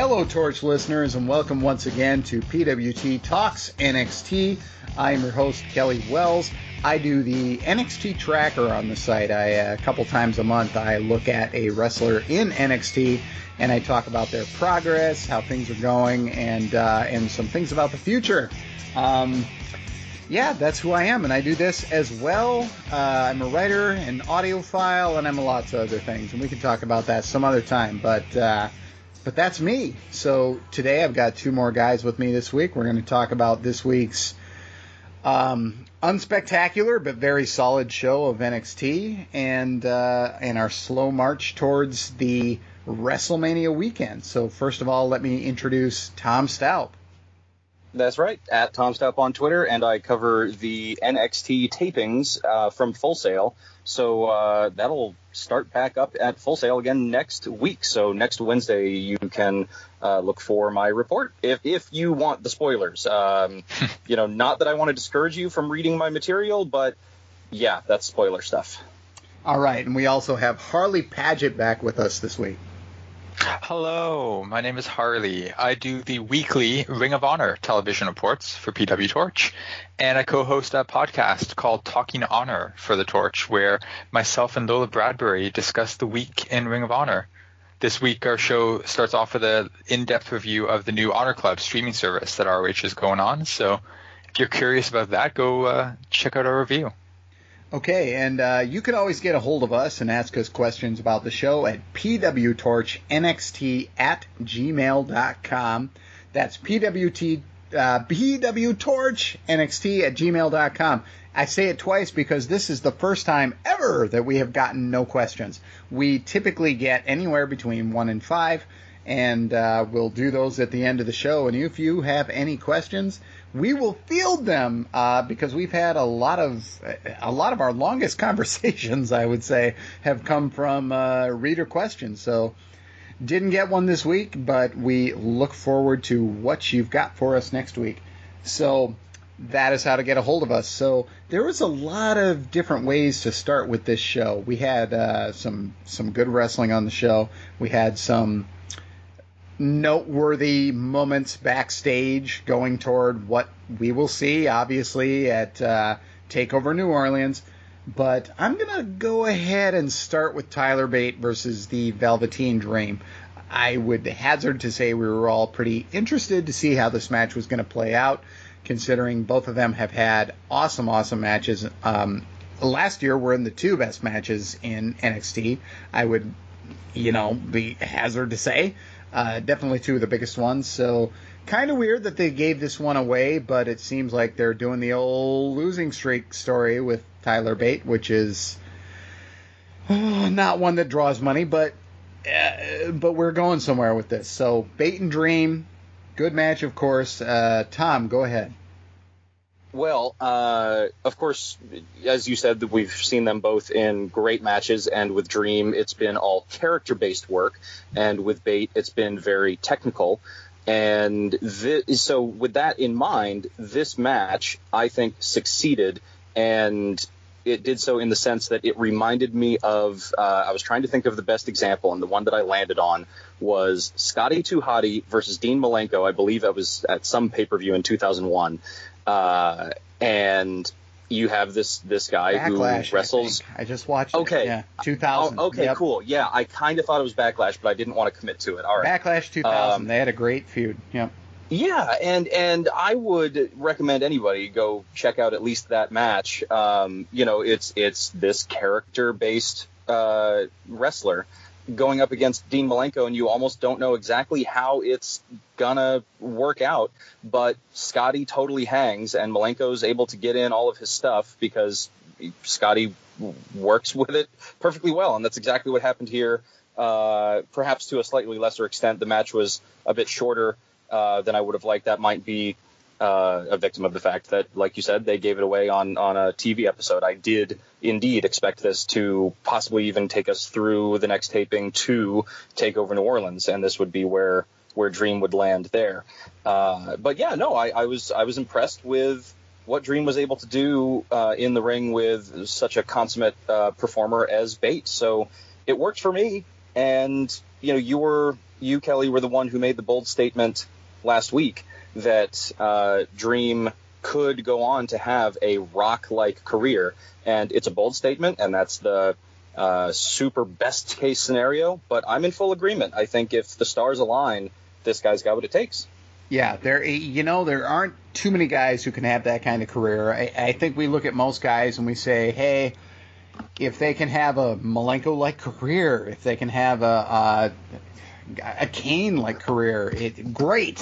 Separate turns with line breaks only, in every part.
Hello, Torch listeners, and welcome once again to PWT Talks NXT. I'm your host, Kelly Wells. I do the NXT tracker on the site. A couple times a month, I look at a wrestler in NXT, and I talk about their progress, how things are going, and some things about the future. Yeah, that's who I am, and I do this as well. I'm a writer, an audiophile, and I'm lots of other things, and we can talk about that some other time, but that's me. So today I've got two more guys with me this week. We're going to talk about this week's unspectacular but very solid show of NXT and our slow march towards the WrestleMania weekend. So first of all, let me introduce Tom Staup.
That's right, at Tom Staup on Twitter, and I cover the NXT tapings from Full Sail. So that'll start back up at Full Sail again next week. So next Wednesday you can look for my report if you want the spoilers. Not that I want to discourage you from reading my material, but yeah, that's spoiler stuff.
All right, and we also have Harley Paget back with us this week.
Hello, my name is Harley. I do the weekly Ring of Honor television reports for PW Torch, and I co-host a podcast called Talking Honor for the Torch, where myself and Lola Bradbury discuss the week in Ring of Honor. This week, our show starts off with an in-depth review of the new Honor Club streaming service that ROH is going on, so if you're curious about that, go check out our review.
Okay, and you can always get a hold of us and ask us questions about the show at pwtorchnxt@gmail.com. That's pwtorchnxt@gmail.com. I say it twice because this is the first time ever that we have gotten no questions. We typically get anywhere between 1 and 5, and we'll do those at the end of the show. And if you have any questions, we will field them because we've had a lot of our longest conversations, I would say, have come from reader questions. So didn't get one this week, but we look forward to what you've got for us next week. So that is how to get a hold of us. So there was a lot of different ways to start with this show. We had some good wrestling on the show. We had some noteworthy moments backstage going toward what we will see, obviously, at TakeOver New Orleans. But I'm going to go ahead and start with Tyler Bate versus the Velveteen Dream. I would hazard to say we were all pretty interested to see how this match was going to play out, considering both of them have had awesome matches. Last year were in the two best matches in NXT. I would, be hazard to say. Definitely two of the biggest ones, so kind of weird that they gave this one away, but it seems like they're doing the old losing streak story with Tyler Bate, which is not one that draws money, but we're going somewhere with this. So Bate and Dream, good match, of course. Tom, go ahead.
Well, of course, as you said, we've seen them both in great matches, and with Dream, it's been all character-based work, and with Bate, it's been very technical. And so with that in mind, this match, I think, succeeded, and it did so in the sense that it reminded me of, I was trying to think of the best example, and the one that I landed on was Scotty 2 Hotty versus Dean Malenko. I believe that was at some pay-per-view in 2001. And you have this guy
Backlash,
who wrestles.
I just watched it.
Okay.
Yeah, 2000.
Oh, okay, yep. Cool. Yeah, I kind of thought it was Backlash, but I didn't want to commit to it. All right.
Backlash 2000. They had a great feud. Yep.
Yeah, and I would recommend anybody go check out at least that match. It's this character-based wrestler going up against Dean Malenko, and you almost don't know exactly how it's gonna work out, but Scotty totally hangs, and Malenko's able to get in all of his stuff because Scotty works with it perfectly well, and that's exactly what happened here. Perhaps to a slightly lesser extent, the match was a bit shorter than I would have liked. That might be a victim of the fact that, like you said, they gave it away on a TV episode. I did indeed expect this to possibly even take us through the next taping to TakeOver New Orleans, and this would be where Dream would land there. But yeah, no, I was impressed with what Dream was able to do in the ring with such a consummate performer as Bate. So it worked for me. And you were you, Kelly, were the one who made the bold statement last week that Dream could go on to have a Rock-like career. And it's a bold statement, and that's the super best case scenario. But I'm in full agreement. I think if the stars align, this guy's got what it takes.
Yeah, there aren't too many guys who can have that kind of career. I think we look at most guys and we say, hey, if they can have a Malenko-like career, if they can have a Kane-like career, great.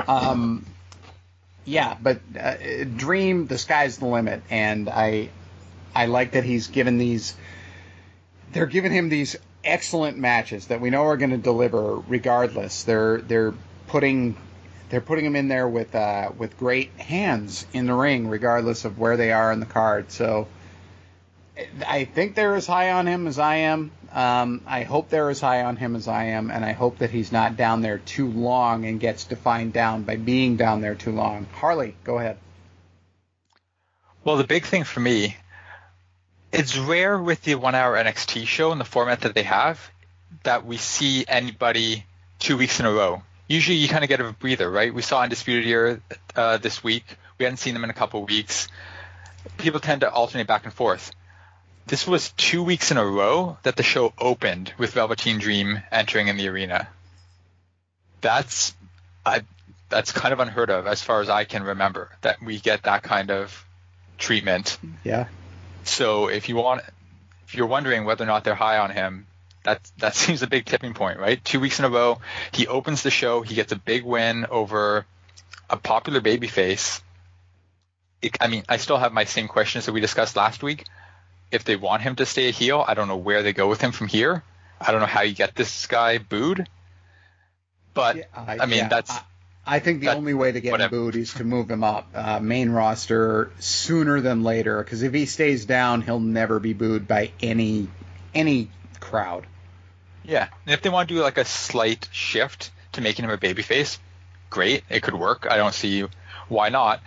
Yeah, but Dream, the sky's the limit, and I like that he's given these. They're giving him these excellent matches that we know are going to deliver regardless. They're putting him in there with great hands in the ring, regardless of where they are in the card. So I think they're as high on him as I am. I hope they're as high on him as I am, and I hope that he's not down there too long and gets defined down by being down there too long. Harley, go ahead.
Well, the big thing for me, it's rare with the 1 hour NXT show in the format that they have that we see anybody 2 weeks in a row. Usually you kind of get a breather, right? We saw Undisputed Era this week. We hadn't seen them in a couple of weeks. People tend to alternate back and forth. This was 2 weeks in a row that the show opened with Velveteen Dream entering in the arena. That's kind of unheard of as far as I can remember, that we get that kind of treatment.
Yeah.
So if you're wondering whether or not they're high on him, that seems a big tipping point, right? 2 weeks in a row, he opens the show, he gets a big win over a popular babyface. I still have my same questions that we discussed last week. If they want him to stay a heel, I don't know where they go with him from here. I don't know how you get this guy booed. But,
I think the only way to get him booed is to move him up main roster sooner than later, because if he stays down, he'll never be booed by any crowd.
Yeah, and if they want to do like a slight shift to making him a babyface, great, it could work. I don't see why not.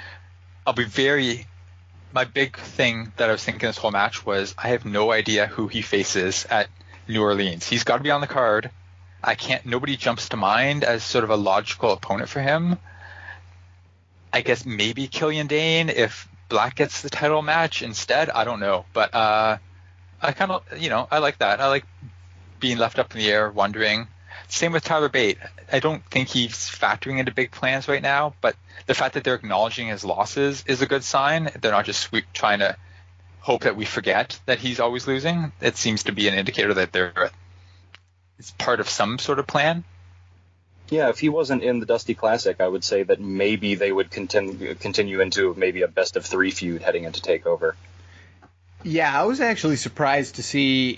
My big thing that I was thinking this whole match was I have no idea who he faces at New Orleans. He's got to be on the card. Nobody jumps to mind as sort of a logical opponent for him. I guess maybe Killian Dane if Black gets the title match instead. I don't know. But I kind of, I like that. I like being left up in the air, wondering. Same with Tyler Bate. I don't think he's factoring into big plans right now, but the fact that they're acknowledging his losses is a good sign. They're not just trying to hope that we forget that he's always losing. It seems to be an indicator that it's part of some sort of plan.
Yeah, if he wasn't in the Dusty Classic, I would say that maybe they would continue into maybe a best of 3 feud heading into TakeOver.
Yeah, I was actually surprised to see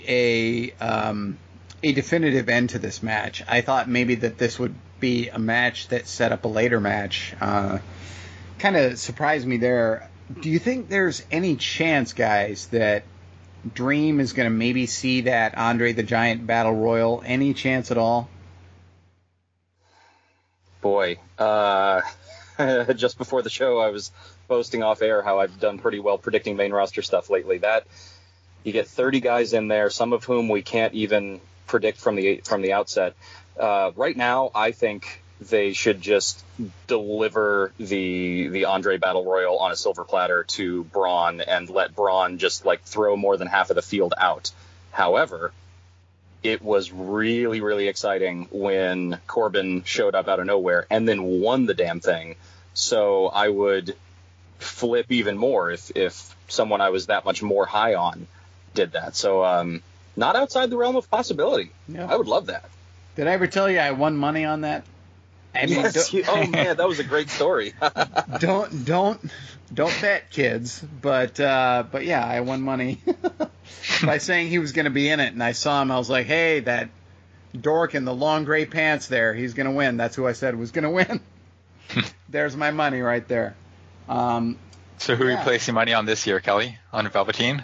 a definitive end to this match. I thought maybe that this would be a match that set up a later match. Kind of surprised me there. Do you think there's any chance, guys, that Dream is going to maybe see that Andre the Giant Battle Royal? Any chance at all?
Boy, just before the show, I was boasting off air how I've done pretty well predicting main roster stuff lately. That you get 30 guys in there, some of whom we can't even predict from the outset. Right now, I think they should just deliver the Andre Battle Royal on a silver platter to Braun and let Braun just throw more than half of the field out. However, it was really, really exciting when Corbin showed up out of nowhere and then won the damn thing. So I would flip even more if someone I was that much more high on did that. So not outside the realm of possibility. Yeah. I would love that.
Did I ever tell you I won money on that?
Yes. Oh man, that was a great story.
don't bet, kids. But yeah, I won money by saying he was going to be in it, and I saw him. I was like, hey, that dork in the long gray pants there, he's going to win. That's who I said was going to win. There's my money right there.
So who are you placing money on this year, Kelly? On Velveteen?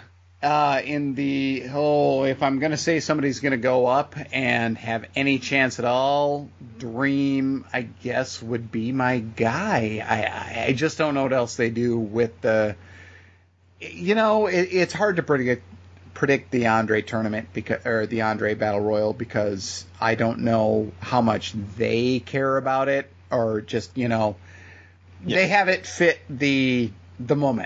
If I'm going to say somebody's going to go up and have any chance at all, Dream, I guess, would be my guy. I just don't know what else they do with the... it's hard to predict the Andre tournament or the Andre Battle Royal because I don't know how much they care about it or just they have it fit the moment.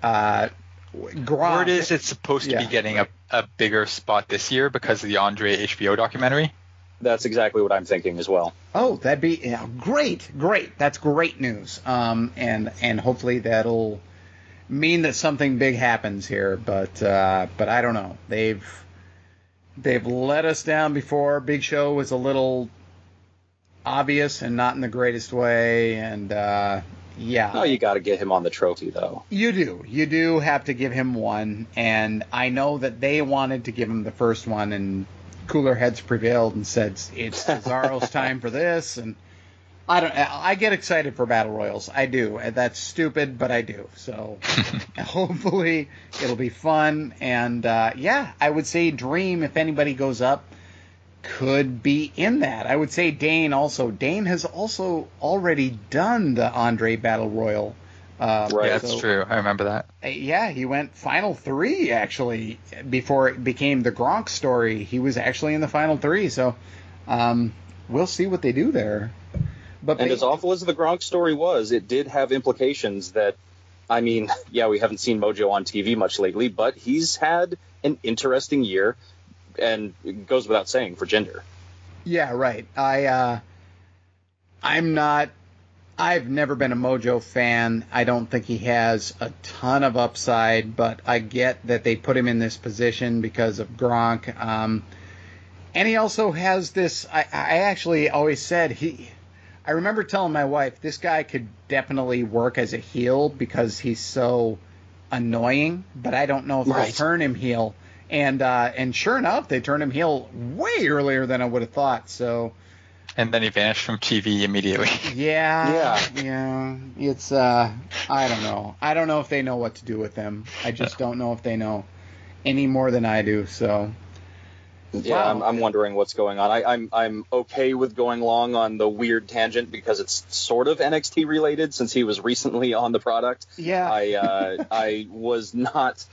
Word is it's supposed to be getting a bigger spot this year because of the Andre HBO documentary.
That's exactly what I'm thinking as well.
Oh, that'd be great. That's great news. And hopefully that'll mean that something big happens here. But I don't know. They've let us down before. Big Show was a little obvious and not in the greatest way. And yeah.
Oh, you got to get him on the trophy, though.
You do. You do have to give him one. And I know that they wanted to give him the first one, and cooler heads prevailed and said it's Cesaro's time for this. And I get excited for battle royals. I do. That's stupid, but I do. So hopefully it'll be fun. And I would say Dream, if anybody goes up, could be in that. I would say Dane also. Dane has also already done the Andre Battle Royal.
Right,
that's true. I remember that.
Yeah, he went Final 3, actually, before it became the Gronk story. He was actually in the Final 3, so we'll see what they do there.
And as awful as the Gronk story was, it did have implications that, I mean, yeah, we haven't seen Mojo on TV much lately, but he's had an interesting year, and it goes without saying for Jinder.
Yeah, right. I've never been a Mojo fan. I don't think he has a ton of upside, but I get that they put him in this position because of Gronk. And he also has this, I actually always said, I remember telling my wife, this guy could definitely work as a heel because he's so annoying, but I don't know if they'll turn him heel. And sure enough, they turned him heel way earlier than I would have thought, so...
And then he vanished from TV immediately.
Yeah. It's, I don't know. I don't know if they know what to do with him. I just don't know if they know any more than I do, so...
Yeah, wow. I'm wondering what's going on. I'm okay with going long on the weird tangent because it's sort of NXT related since he was recently on the product.
Yeah.
I was not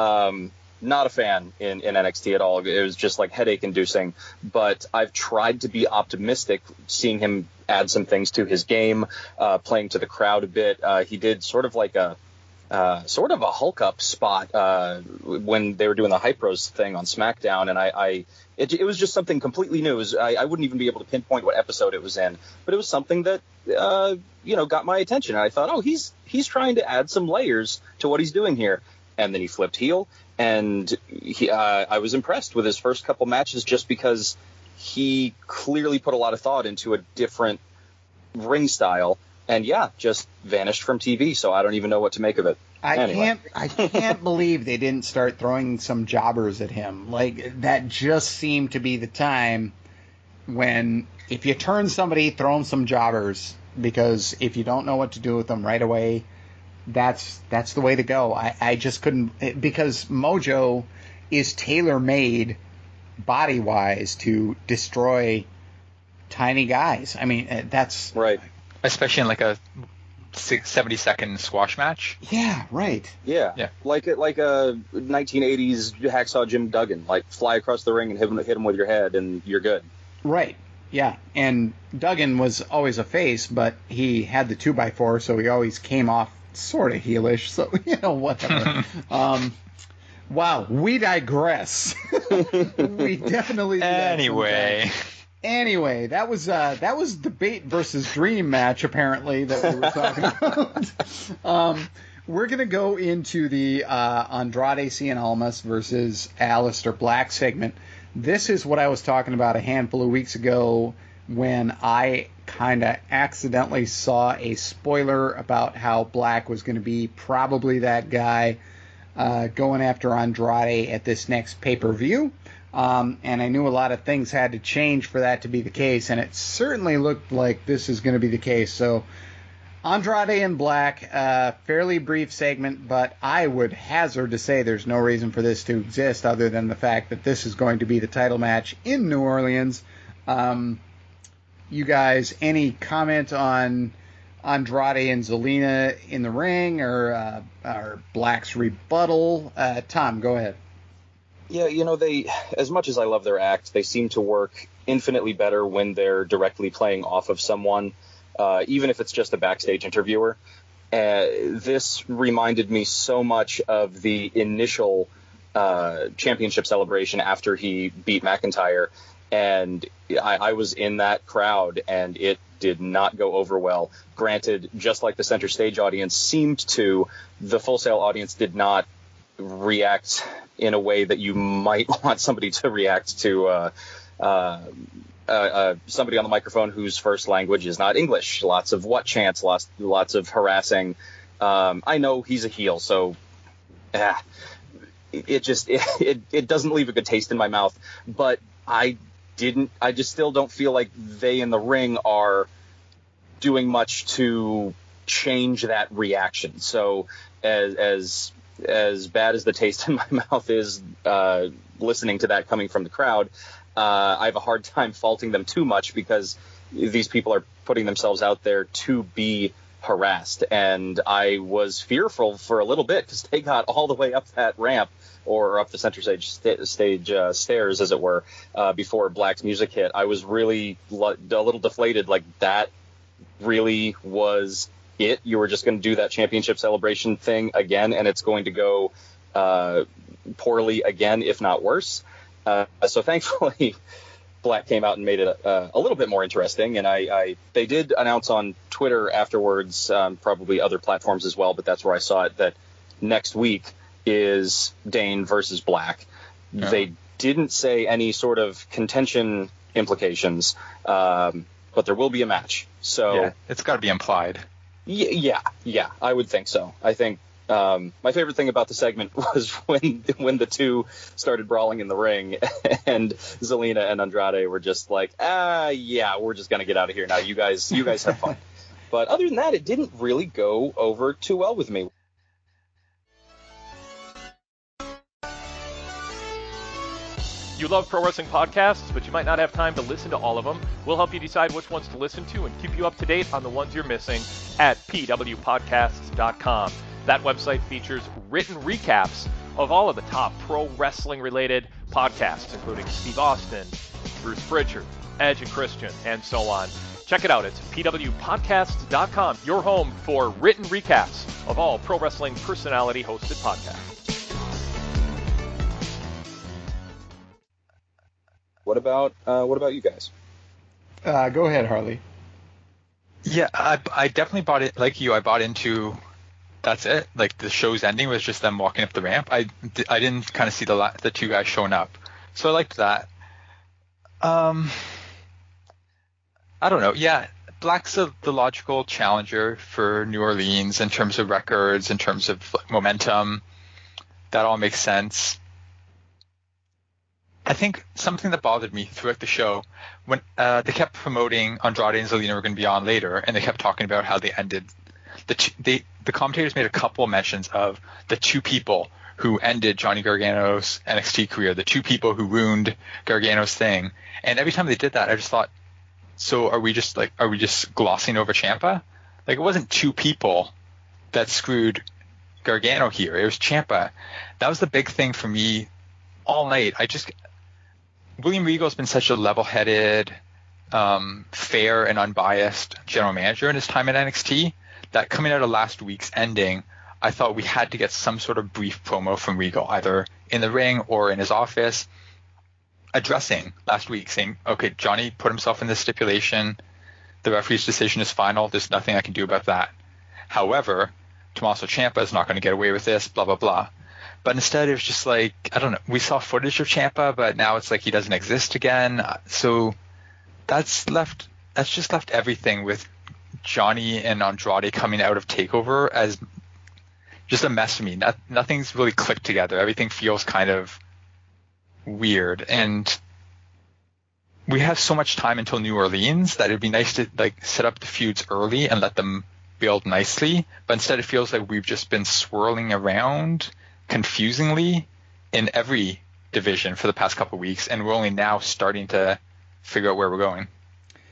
a fan in NXT at all. It was just like headache inducing, but I've tried to be optimistic, seeing him add some things to his game, playing to the crowd a bit. He did sort of like a Hulk up spot when they were doing the Hype Bros thing on SmackDown, and it was just something completely new. I wouldn't even be able to pinpoint what episode it was in, but it was something that got my attention. And I thought, oh, he's trying to add some layers to what he's doing here. And then he flipped heel, and I was impressed with his first couple matches just because he clearly put a lot of thought into a different ring style. And just vanished from TV, so I don't even know what to make of it.
I can't believe they didn't start throwing some jobbers at him. Like, that just seemed to be the time when, if you turn somebody, throw them some jobbers, because if you don't know what to do with them right away, that's the way to go. I just couldn't, because Mojo is tailor-made body-wise to destroy tiny guys. I mean, that's...
Right.
Especially in like a 70-second squash match.
Yeah, right.
Yeah. Like a 1980s Hacksaw Jim Duggan. Like, fly across the ring and hit him with your head, and you're good.
Right. Yeah. And Duggan was always a face, but he had the 2x4, so he always came off sort of heelish. So, whatever. Wow, we digress. We definitely do. Anyway, that was the Bate versus Dream match, apparently, that we were talking about. We're going to go into the Andrade Cien Almas versus Aleister Black segment. This is what I was talking about a handful of weeks ago when I kind of accidentally saw a spoiler about how Black was going to be probably that guy going after Andrade at this next pay-per-view. And I knew a lot of things had to change for that to be the case, and it certainly looked like this is going to be the case. So Andrade and Black, fairly brief segment, but I would hazard to say there's no reason for this to exist other than the fact that this is going to be the title match in New Orleans. You guys, any comment on Andrade and Zelina in the ring or Black's rebuttal? Tom, go ahead.
Yeah, they, as much as I love their act, they seem to work infinitely better when they're directly playing off of someone, even if it's just a backstage interviewer. This reminded me so much of the initial championship celebration after he beat McIntyre, and I was in that crowd, and it did not go over well. Granted, just like the center stage audience seemed to, the Full Sail audience did not react in a way that you might want somebody to react to somebody on the microphone whose first language is not English. Lots of what chants, lots of harassing. I know he's a heel, so it doesn't leave a good taste in my mouth. But I just still don't feel like they in the ring are doing much to change that reaction. So as bad as the taste in my mouth is, listening to that coming from the crowd, I have a hard time faulting them too much, because these people are putting themselves out there to be harassed. And I was fearful for a little bit, because they got all the way up that ramp, or up the center stage stairs, as it were, before Black's music hit. I was really a little deflated, like that really was it. You were just going to do that championship celebration thing again, and it's going to go poorly again, if not worse. So thankfully, Black came out and made it a little bit more interesting. And they did announce on Twitter afterwards, probably other platforms as well, but that's where I saw it, that next week is Dane versus Black. Yeah. They didn't say any sort of contention implications, but there will be a match. So
yeah, it's got to be implied.
Yeah, I would think so. I think my favorite thing about the segment was when the two started brawling in the ring, and Zelina and Andrade were just like, yeah, we're just gonna get out of here now. You guys have fun. But other than that, it didn't really go over too well with me.
You love pro wrestling podcasts, but you might not have time to listen to all of them. We'll help you decide which ones to listen to and keep you up to date on the ones you're missing at pwpodcasts.com. That website features written recaps of all of the top pro wrestling related podcasts, including Steve Austin, Bruce Pritchard, Edge and Christian, and so on. Check it out. It's pwpodcasts.com, your home for written recaps of all pro wrestling personality hosted podcasts.
What about you guys?
Go ahead, Harley.
Yeah, I definitely bought it. Like you, I bought into. That's it. Like the show's ending was just them walking up the ramp. I didn't kind of see the two guys showing up, so I liked that. I don't know. Yeah, Black's the logical challenger for New Orleans in terms of records, in terms of momentum. That all makes sense. I think something that bothered me throughout the show, when they kept promoting Andrade and Zelina were going to be on later, and they kept talking about how they ended. The commentators made a couple of mentions of the two people who ended Johnny Gargano's NXT career, the two people who ruined Gargano's thing. And every time they did that, I just thought, so are we just glossing over Ciampa? Like, it wasn't two people that screwed Gargano here. It was Ciampa. That was the big thing for me all night. William Regal's been such a level-headed, fair and unbiased general manager in his time at NXT that coming out of last week's ending, I thought we had to get some sort of brief promo from Regal, either in the ring or in his office, addressing last week, saying, okay, Johnny put himself in this stipulation. The referee's decision is final. There's nothing I can do about that. However, Tommaso Ciampa is not going to get away with this, blah, blah, blah. But instead, it was just like, I don't know, we saw footage of Ciampa, but now it's like he doesn't exist again. So that's just left everything with Johnny and Andrade coming out of TakeOver as just a mess to me. Nothing's really clicked together. Everything feels kind of weird. And we have so much time until New Orleans that it'd be nice to like set up the feuds early and let them build nicely. But instead, it feels like we've just been swirling around confusingly in every division for the past couple of weeks, and we're only now starting to figure out where we're going.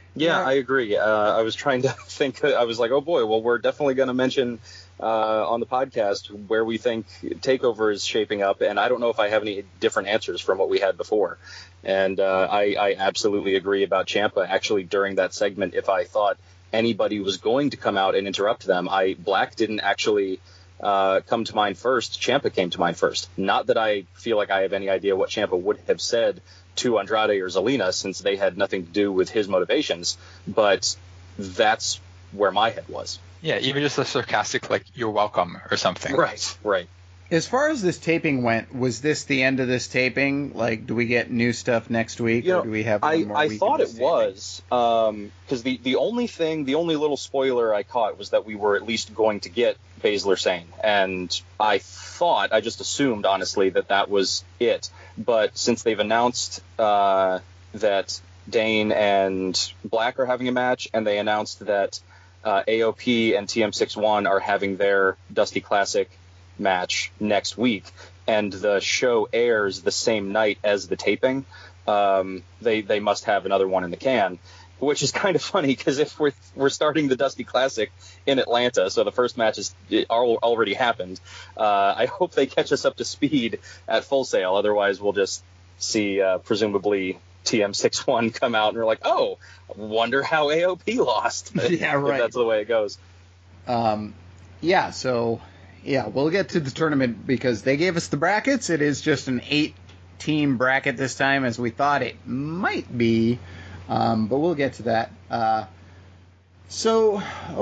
Yeah, I agree. I was trying to think. I was like, oh boy, well, we're definitely going to mention on the podcast where we think TakeOver is shaping up, and I don't know if I have any different answers from what we had before. And I absolutely agree about Ciampa. Actually, during that segment, if I thought anybody was going to come out and interrupt them, Black didn't actually come to mind first. Ciampa came to mind first. Not that I feel like I have any idea what Ciampa would have said to Andrade or Zelina, since they had nothing to do with his motivations, but that's where my head was.
Yeah, even just a sarcastic, like, you're welcome or something.
Right.
As far as this taping went, was this the end of this taping? Like, do we get new stuff next week, or do we have one more week?
I thought it was, because the only little spoiler I caught was that we were at least going to get Baszler Sane, and I just assumed, honestly, that was it. But since they've announced that Dane and Black are having a match, and they announced that AOP and TM61 are having their Dusty Classic match next week, and the show airs the same night as the taping, they must have another one in the can, which is kind of funny because if we're starting the Dusty Classic in Atlanta, so the first match is already happened, I hope they catch us up to speed at Full Sail. Otherwise we'll just see presumably TM61 come out and we're like, oh, wonder how AOP lost.
Yeah, right.
If that's the way it goes.
We'll get to the tournament because they gave us the brackets. It is just an 8-team bracket this time, as we thought it might be, but we'll get to that. So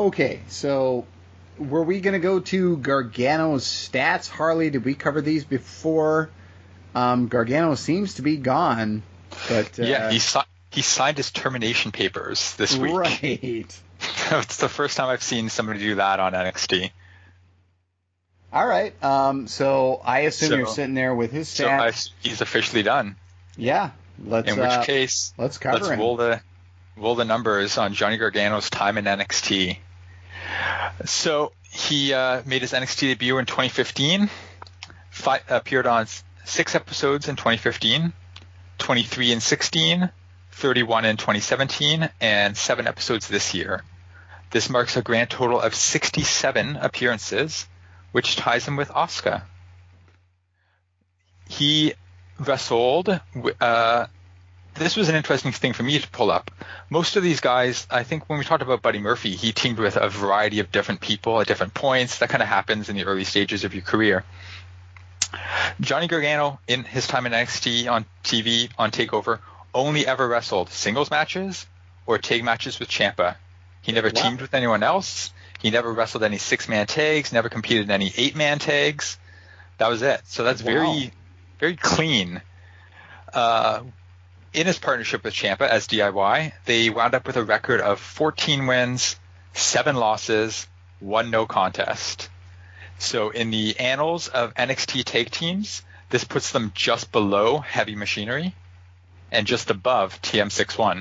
were we going to go to Gargano's stats? Harley, did we cover these before? Gargano seems to be gone, but
yeah, he signed his termination papers this week.
Right.
It's the first time I've seen somebody do that on NXT.
All right. So I assume you're sitting there with his stats.
So he's officially done.
Yeah.
In which case,
let's him.
roll the numbers on Johnny Gargano's time in NXT. So he made his NXT debut in 2015. Appeared on 6 episodes in 2015, 23 in 16, 31 in 2017, and 7 episodes this year. This marks a grand total of 67 appearances, which ties him with Asuka. He wrestled. This was an interesting thing for me to pull up. Most of these guys, I think when we talked about Buddy Murphy, he teamed with a variety of different people at different points. That kind of happens in the early stages of your career. Johnny Gargano, in his time in NXT on TV, on TakeOver, only ever wrestled singles matches or tag matches with Ciampa. He never teamed with anyone else. He never wrestled any 6-man tags, never competed in any 8-man tags. That was it. So that's very, very clean. In his partnership with Ciampa as DIY, they wound up with a record of 14 wins, 7 losses, 1 no contest. So in the annals of NXT tag teams, this puts them just below Heavy Machinery and just above TM61.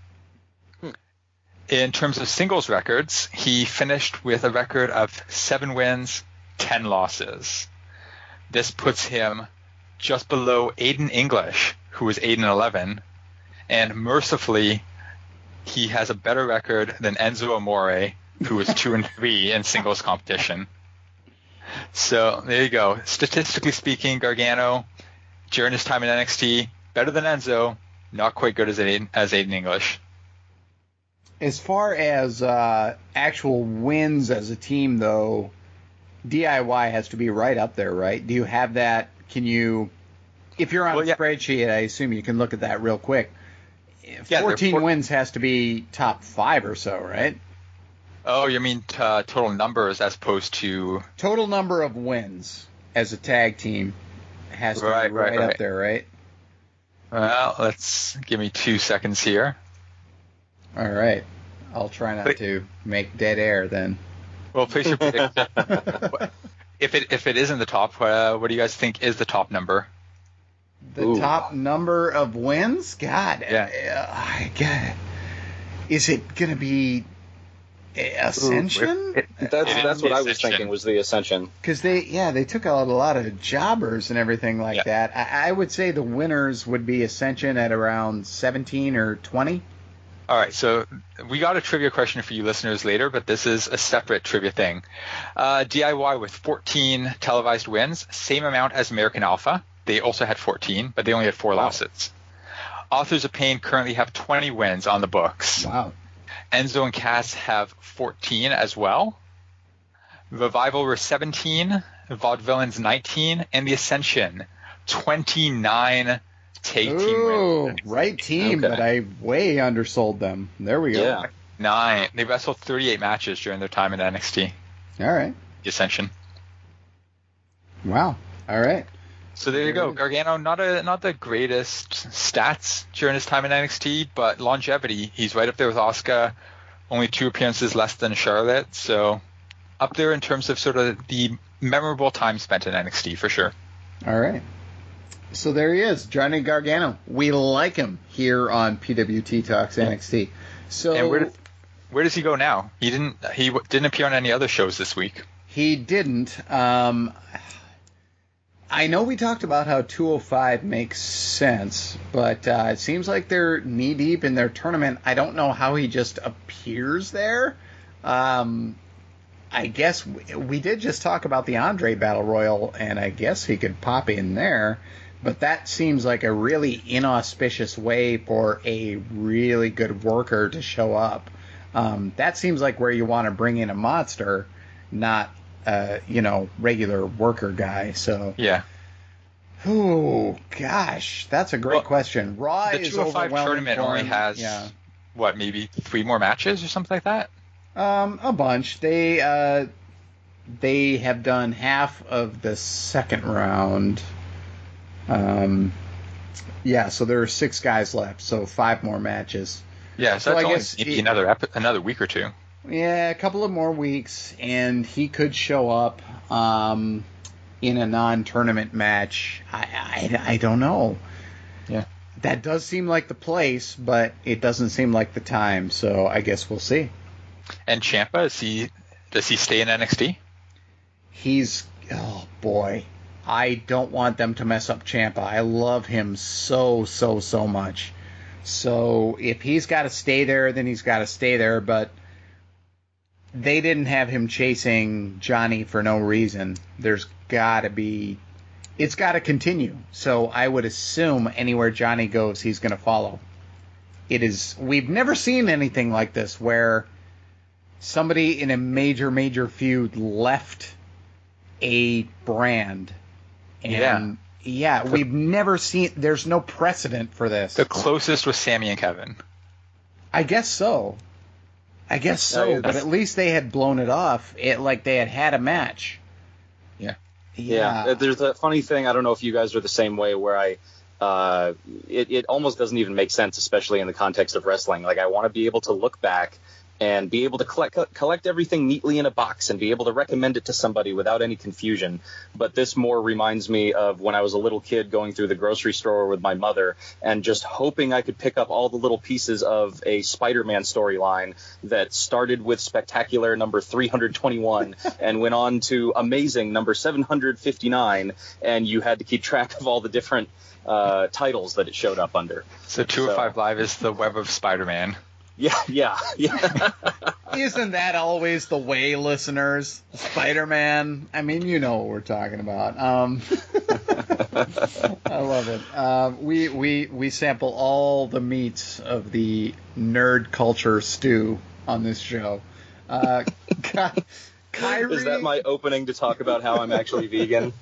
In terms of singles records, he finished with a record of 7 wins, 10 losses. This puts him just below Aiden English, who was 8-11, and mercifully, he has a better record than Enzo Amore, who was 2-3 in singles competition. So there you go. Statistically speaking, Gargano, during his time in NXT, better than Enzo, not quite good as Aiden English.
As far as actual wins as a team, though, DIY has to be right up there, right? Do you have that? Can you, if you're on a spreadsheet, I assume you can look at that real quick. 14 wins has to be top 5 or so, right?
Oh, you mean total numbers as opposed to...
Total number of wins as a tag team has to be right up there, right?
Well, let's give me 2 seconds here.
All right. I'll try not to make dead air then.
Well, place your prediction. If it is in the top, what do you guys think is the top number?
The top number of wins? God.
Yeah.
Is it going to be Ascension?
That's what I was thinking was the Ascension.
Because they took out a lot of jobbers and everything like that. I would say the winners would be Ascension at around 17 or 20.
All right, so we got a trivia question for you listeners later, but this is a separate trivia thing. DIY with 14 televised wins, same amount as American Alpha. They also had 14, but they only had 4 losses. Authors of Pain currently have 20 wins on the books.
Wow.
Enzo and Cass have 14 as well. Revival were 17, Vaudevillains 19, and the Ascension 29 tag team wins.
Right team,
Okay.
but I way undersold them. There we go.
Yeah.
9. They wrestled 38 matches during their time in NXT.
All right.
The Ascension.
Wow. All right.
So there you go. Gargano, not the greatest stats during his time in NXT, but longevity. He's right up there with Asuka. Only 2 appearances less than Charlotte. So up there in terms of sort of the memorable time spent in NXT for sure.
All right. So there he is, Johnny Gargano. We like him here on PWT Talks NXT. So
And where does he go now? He didn't appear on any other shows this week.
he didn't. I know we talked about how 205 makes sense, but it seems like they're knee deep in their tournament. I don't know how he just appears there. I guess we did just talk about the Andre Battle Royal, and I guess he could pop in there. But that seems like a really inauspicious way for a really good worker to show up. That seems like where you want to bring in a monster, not regular worker guy. So
Yeah.
oh gosh, that's a great question. Raw
The
is
205
overwhelming
tournament
for
only
him.
has maybe 3 more matches or something like that?
A bunch. They have done half of the second round. So there are 6 guys left, so 5 more matches.
Yeah, so
So
that's
I
only
guess
maybe another week or 2.
Yeah, a couple of more weeks, and he could show up in a non-tournament match. I don't know.
Yeah.
That does seem like the place, but it doesn't seem like the time, so I guess we'll see.
And Ciampa, does he stay in NXT?
Oh boy, I don't want them to mess up Ciampa. I love him so much. So if he's got to stay there, then he's got to stay there, but they didn't have him chasing Johnny for no reason. It's got to continue. So I would assume anywhere Johnny goes, he's going to follow. We've never seen anything like this where somebody in a major feud left a brand. And we've never seen, there's no precedent for this.
The closest was Sammy and Kevin.
I guess so, but at least they had blown it off. They had a match.
Yeah. There's a funny thing. I don't know if you guys are the same way, where it almost doesn't even make sense, especially in the context of wrestling. Like, I want to be able to look back and be able to collect everything neatly in a box and be able to recommend it to somebody without any confusion. But this more reminds me of when I was a little kid going through the grocery store with my mother and just hoping I could pick up all the little pieces of a Spider-Man storyline that started with Spectacular number 321 and went on to Amazing number 759, and you had to keep track of all the different titles that it showed up under.
So 205 Live is the web of Spider-Man.
Yeah.
Isn't that always the way, listeners? Spider-Man. I mean, you know what we're talking about. I love it. We sample all the meats of the nerd culture stew on this show. Kyrie.
Is that my opening to talk about how I'm actually vegan?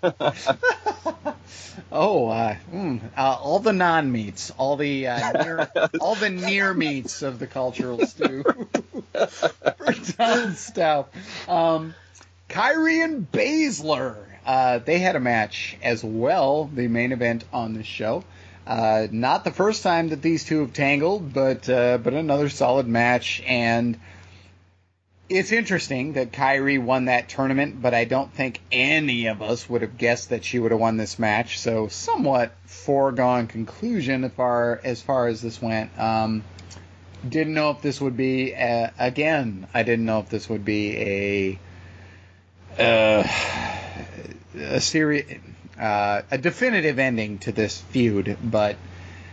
All the non-meats, all the near meats of the cultural stew. For Don Stout. Kyrie and Baszler. They had a match as well, the main event on this show. Not the first time that these two have tangled, but another solid match. And it's interesting that Kyrie won that tournament, but I don't think any of us would have guessed that she would have won this match. So somewhat foregone conclusion as far as this went. Didn't know if this would be I didn't know if this would be a definitive ending to this feud, but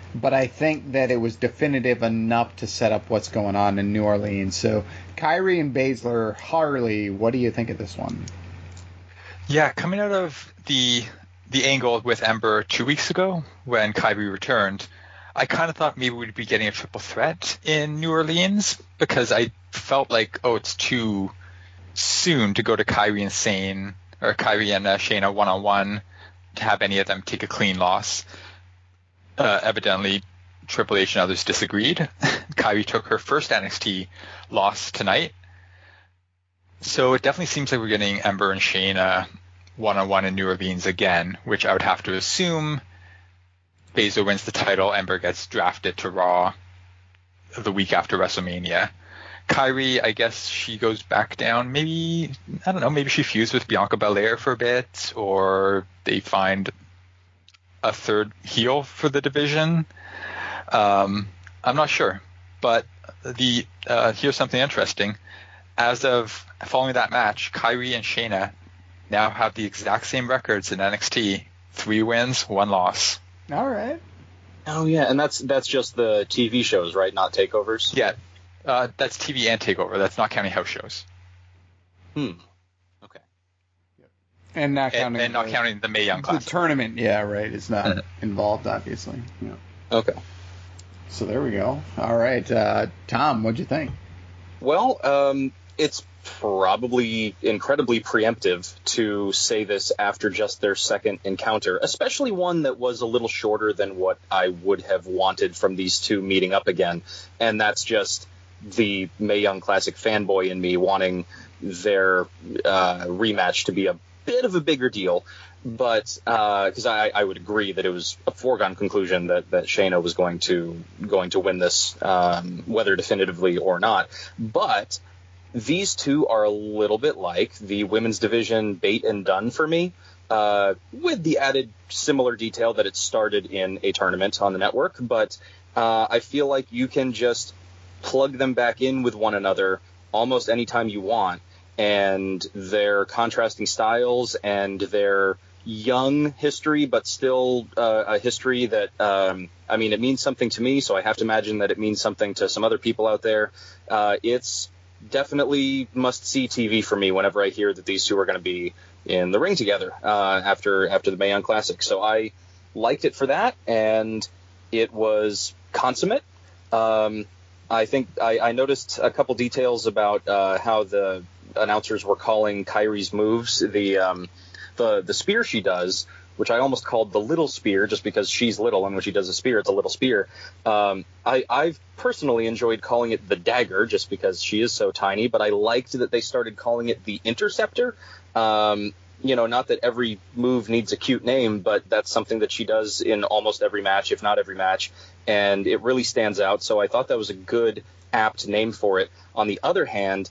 but I think that it was definitive enough to set up what's going on in New Orleans. So, Kairi and Baszler, Harley, what do you think of this one?
Yeah, coming out of the angle with Ember 2 weeks ago when Kairi returned, I kind of thought maybe we'd be getting a triple threat in New Orleans because I felt like, it's too soon to go to Kairi and Shayna one-on-one to have any of them take a clean loss. Evidently, Triple H and others disagreed. Kairi took her first NXT loss tonight. So it definitely seems like we're getting Ember and Shayna one-on-one in New Orleans again, which I would have to assume Baszler wins the title, Ember gets drafted to Raw the week after WrestleMania. Kairi, I guess she goes back down. Maybe she feuds with Bianca Belair for a bit, or they find a third heel for the division. I'm not sure. But here's something interesting. As of following that match, Kairi and Shayna now have the exact same records in NXT. 3 wins, 1 loss.
All right.
Oh, yeah, and that's just the TV shows, right? Not takeovers?
Yeah, that's TV and takeover. That's not counting house shows.
Okay.
And not counting
the Mae Young Classic.
The tournament, yeah, right. It's not involved, obviously. Yeah.
Okay.
So there we go. All right. Tom, what'd you think?
Well, it's probably incredibly preemptive to say this after just their second encounter, especially one that was a little shorter than what I would have wanted from these two meeting up again. And that's just the Mae Young Classic fanboy in me wanting their rematch to be a bit of a bigger deal. But because I would agree that it was a foregone conclusion that Shayna was going to win this, whether definitively or not. But these two are a little bit like the women's division Bate and Dunn for me, with the added similar detail that it started in a tournament on the network. But I feel like you can just plug them back in with one another almost anytime you want. And their contrasting styles and their young history, but still a history that, it means something to me, so I have to imagine that it means something to some other people out there. It's definitely must-see TV for me whenever I hear that these two are going to be in the ring together after the Mae Young Classic. So I liked it for that, and it was consummate. I think I noticed a couple details about how the announcers were calling Kairi's moves. The spear she does, which I almost called the little spear just because she's little, and when she does a spear, it's a little spear. I've personally enjoyed calling it the dagger just because she is so tiny, but I liked that they started calling it the interceptor. Not that every move needs a cute name, but that's something that she does in almost every match, if not every match, and it really stands out. So I thought that was a good, apt name for it. On the other hand,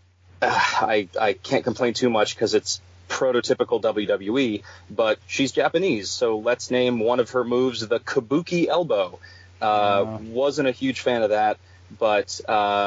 I can't complain too much because it's prototypical WWE, but she's Japanese, so let's name one of her moves the Kabuki elbow. Wasn't a huge fan of that, but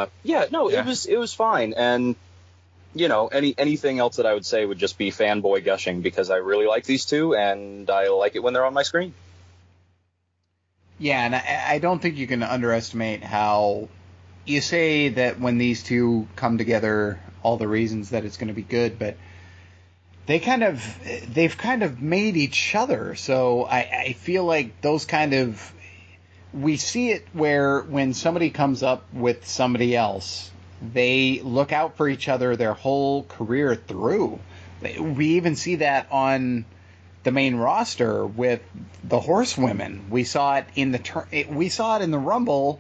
it was fine. And anything else that I would say would just be fanboy gushing because I really like these two and I like it when they're on my screen.
Yeah, and I don't think you can underestimate how you say that when these two come together, all the reasons that it's going to be good, but they've kind of made each other. So I feel like those we see it where when somebody comes up with somebody else, they look out for each other their whole career through. We even see that on the main roster with the Horsewomen. We saw it in the Rumble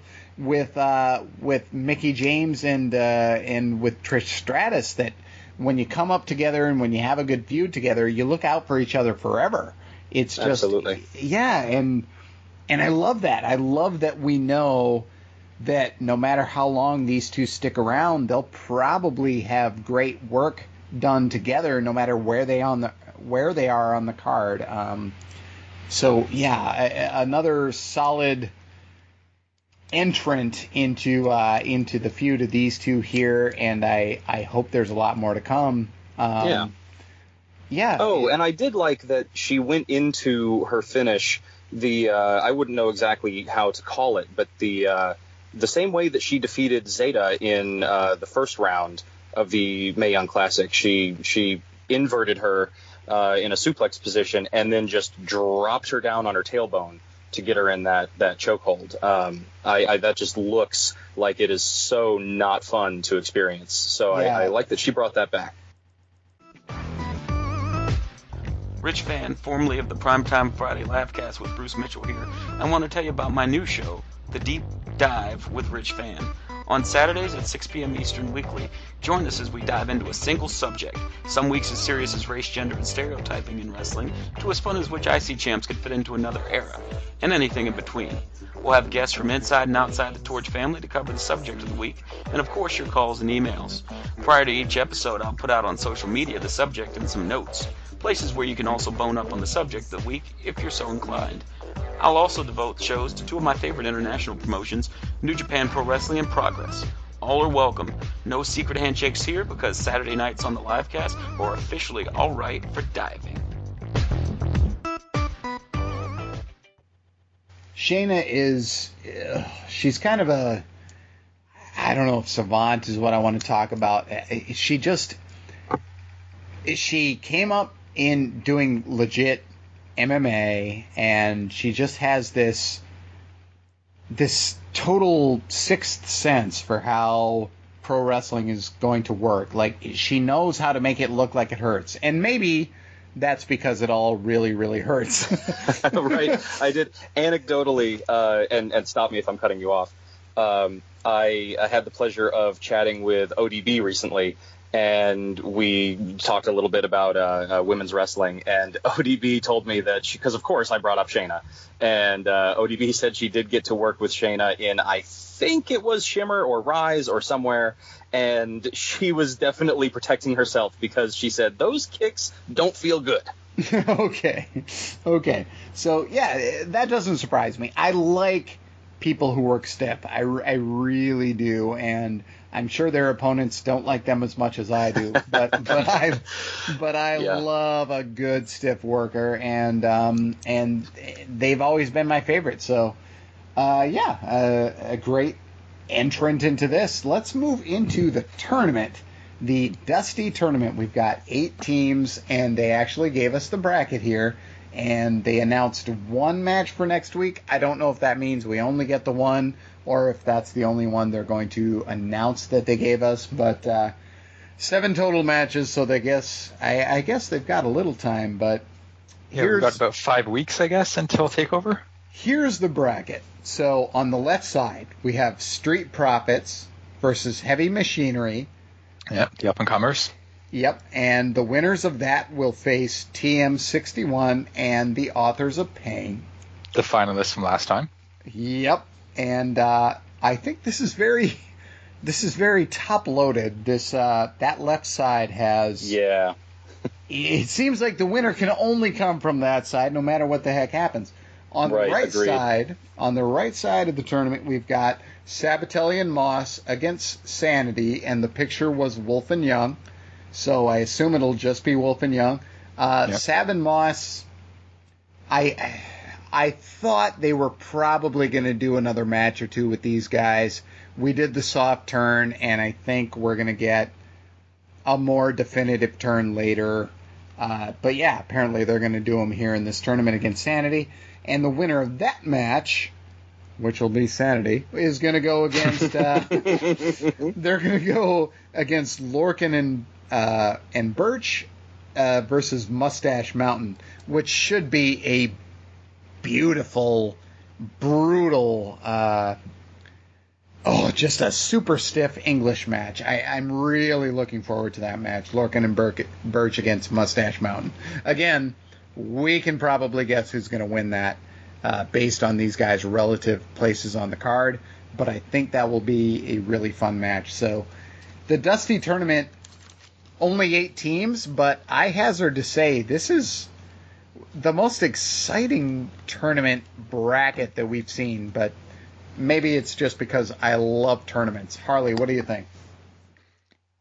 with Mickie James and with Trish Stratus, that when you come up together and when you have a good feud together, you look out for each other forever. It's just
absolutely,
yeah, and I love that. I love that we know that no matter how long these two stick around, they'll probably have great work done together, no matter where they are on the card. So yeah, another solid entrant into the feud of these two here, and I hope there's a lot more to come.
Yeah. Oh, and I did like that she went into her finish I wouldn't know exactly how to call it, but the same way that she defeated Zeta in the first round of the Mae Young Classic, she inverted her in a suplex position and then just dropped her down on her tailbone to get her in that chokehold. That just looks like it is so not fun to experience. So yeah. I like that she brought that back.
Rich Fan, formerly of the Primetime Friday Livecast with Bruce Mitchell here. I want to tell you about my new show, The Deep Dive with Rich Fan. On Saturdays at 6 p.m. Eastern weekly, join us as we dive into a single subject. Some weeks as serious as race, gender, and stereotyping in wrestling, to as fun as which IC champs could fit into another era, and anything in between. We'll have guests from inside and outside the Torch family to cover the subject of the week, and of course your calls and emails. Prior to each episode, I'll put out on social media the subject and some notes, places where you can also bone up on the subject of the week if you're so inclined. I'll also devote shows to two of my favorite international promotions, New Japan Pro Wrestling and Progress. All are welcome. No secret handshakes here because Saturday nights on the livecast are officially all right for diving.
Shayna she's kind of a, I don't know if savant is what I want to talk about. She came up in doing legit MMA, and she just has this total sixth sense for how pro wrestling is going to work. Like, she knows how to make it look like it hurts, and maybe that's because it all really, really hurts.
Right. I did anecdotally, and stop me if I'm cutting you off. I had the pleasure of chatting with ODB recently, and we talked a little bit about women's wrestling, and ODB told me that because of course I brought up Shayna, and ODB said she did get to work with Shayna in, I think it was Shimmer or Rise or somewhere, and she was definitely protecting herself because she said those kicks don't feel good.
Okay. So yeah, that doesn't surprise me. I like people who work stiff. I really do, and I'm sure their opponents don't like them as much as I do, but I love a good stiff worker, and they've always been my favorite. So, a great entrant into this. Let's move into the tournament, the Dusty Tournament. We've got 8 teams, and they actually gave us the bracket here, and they announced one match for next week. I don't know if that means we only get the one, or if that's the only one they're going to announce that they gave us, but 7 total matches, so I guess they've got a little time, but
we've got about 5 weeks, I guess, until TakeOver.
Here's the bracket. So on the left side, we have Street Profits versus Heavy Machinery.
Yep, the up-and-comers.
Yep, and the winners of that will face TM61 and the Authors of Pain.
The finalists from last time.
Yep. And I think this is very top loaded. That left side has.
Yeah.
It seems like the winner can only come from that side, no matter what the heck happens. On the right side of the tournament, we've got Sabatelli and Moss against Sanity, and the picture was Wolf and Young, so I assume it'll just be Wolf and Young. Yep. Sab and Moss, I thought they were probably going to do another match or two with these guys. We did the soft turn, and I think we're going to get a more definitive turn later. But yeah, apparently they're going to do them here in this tournament against Sanity. And the winner of that match, which will be Sanity, is going to go against. They're going to go against Lorcan and Birch versus Mustache Mountain, which should be a beautiful, brutal, just a super stiff English match. I'm really looking forward to that match. Lorcan and Birch against Mustache Mountain. Again, we can probably guess who's going to win that based on these guys' relative places on the card, but I think that will be a really fun match. So the Dusty Tournament, only 8 teams, but I hazard to say this is the most exciting tournament bracket that we've seen, but maybe it's just because I love tournaments. Harley, what do you think?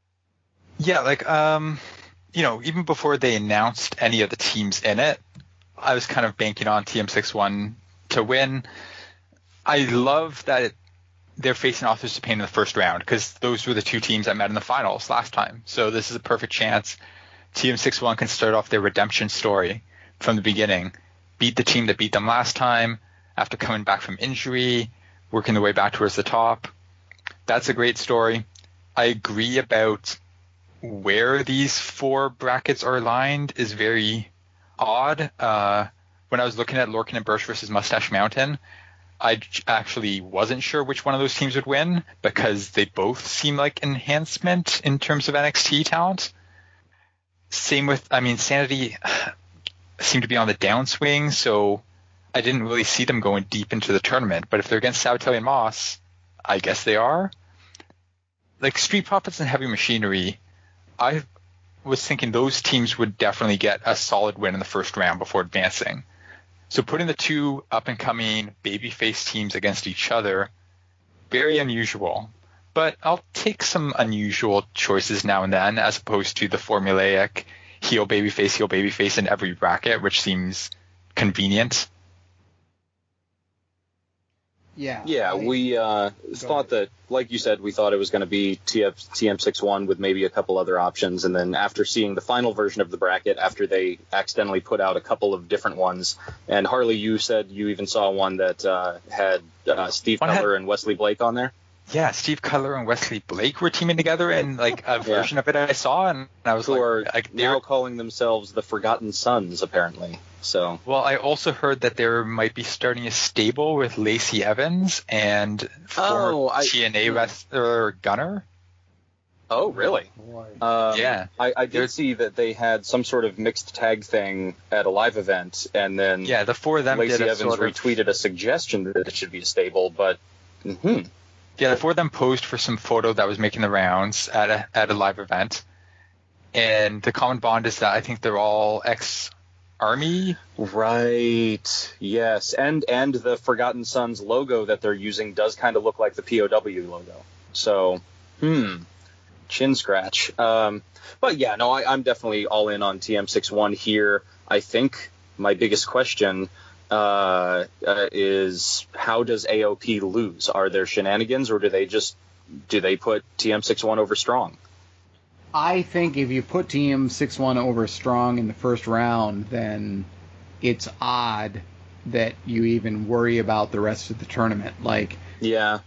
Yeah, even before they announced any of the teams in it, I was kind of banking on TM61 to win. I love that they're facing Authors of Pain in the first round because those were the two teams that met in the finals last time. So this is a perfect chance. TM61 can start off their redemption story from the beginning, beat the team that beat them last time after coming back from injury, working their way back towards the top. That's a great story. I agree about where these 4 brackets are aligned is very odd. When I was looking at Lorcan and Birch versus Mustache Mountain, I actually wasn't sure which one of those teams would win because they both seem like enhancement in terms of NXT talent. Same with, Sanity seemed to be on the downswing, so I didn't really see them going deep into the tournament. But if they're against Sabatelli and Moss, I guess they are. Like Street Profits and Heavy Machinery, I was thinking those teams would definitely get a solid win in the first round before advancing. So putting the 2 up-and-coming babyface teams against each other, very unusual. But I'll take some unusual choices now and then as opposed to the formulaic heel babyface in every bracket, which seems convenient.
Yeah, we thought that, like you said, we thought it was going to be TM61 with maybe a couple other options. And then after seeing the final version of the bracket, after they accidentally put out a couple of different ones, and Harley, you said you even saw one that had Steve Cutler and Wesley Blake on there.
Yeah, Steve Cutler and Wesley Blake were teaming together in like a version of it I saw, and I was
now calling themselves the Forgotten Sons, apparently. So,
well, I also heard that there might be starting a stable with Lacey Evans and former TNA wrestler Gunner.
Oh, really?
Yeah.
I did see that they had some sort of mixed tag thing at a live event, and then
the 4 of them
Lacey Evans retweeted a suggestion that it should be a stable, but
the 4 of them posed for some photo that was making the rounds at a live event, and the common bond is that I think they're all ex-Army.
Right. Yes, and the Forgotten Sons logo that they're using does kind of look like the POW logo. So, chin scratch. But yeah, no, I'm definitely all in on TM61 here. I think my biggest question is how does AOP lose? Are there shenanigans, or do they put TM61 over strong?
I think if you put TM61 over strong in the first round, then it's odd that you even worry about the rest of the tournament. Like,
yeah.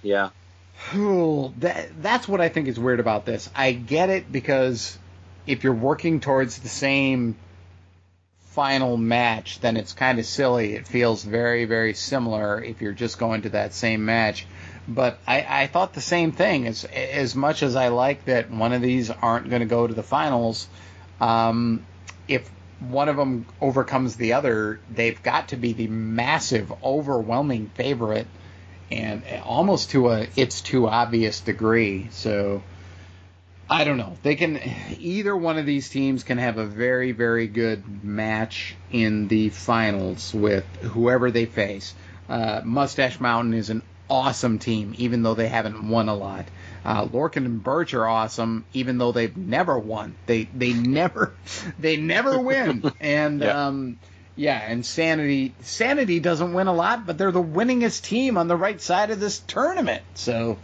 That's what I think is weird about this. I get it because if you're working towards the same final match, then it's kind of silly. It feels very, very similar if you're just going to that same match. But I thought the same thing. As much as I like that one of these aren't going to go to the finals, if one of them overcomes the other, they've got to be the massive, overwhelming favorite, and almost to a it's too obvious degree. So I don't know. Either one of these teams can have a very, very good match in the finals with whoever they face. Mustache Mountain is an awesome team, even though they haven't won a lot. Lorcan and Birch are awesome, even though they've never won. They never win. And and Sanity doesn't win a lot, but they're the winningest team on the right side of this tournament. So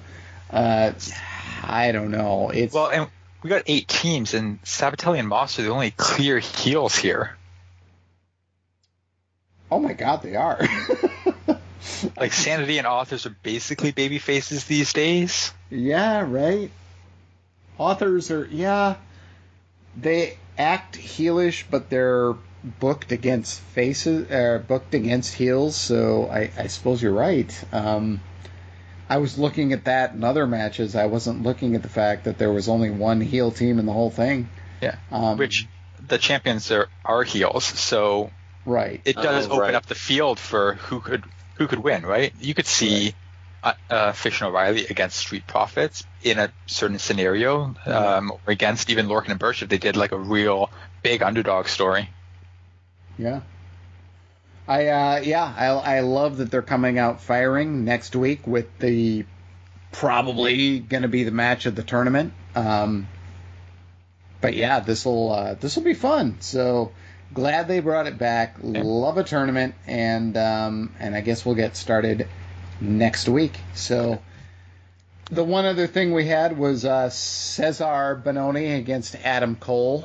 I don't know.
And we got 8 teams, and Sabatelli and Moss are the only clear heels here.
Oh my God, they are.
Like Sanity and Authors are basically baby faces these days.
Yeah, right. Authors are, they act heelish, but they're booked against heels. So I suppose you're right. I was looking at that in other matches. I wasn't looking at the fact that there was only one heel team in the whole thing.
Yeah, which the champions are heels, so
right.
It does open up the field for who could win, right? You could see Fish and O'Reilly against Street Profits in a certain scenario, or against even Lorcan and Birch if they did like a real big underdog story.
Yeah. I love that they're coming out firing next week with the probably going to be the match of the tournament. But yeah, this will be fun. So glad they brought it back.
Yeah.
Love a tournament, and I guess we'll get started next week. So the one other thing we had was Cesar Bononi against Adam Cole.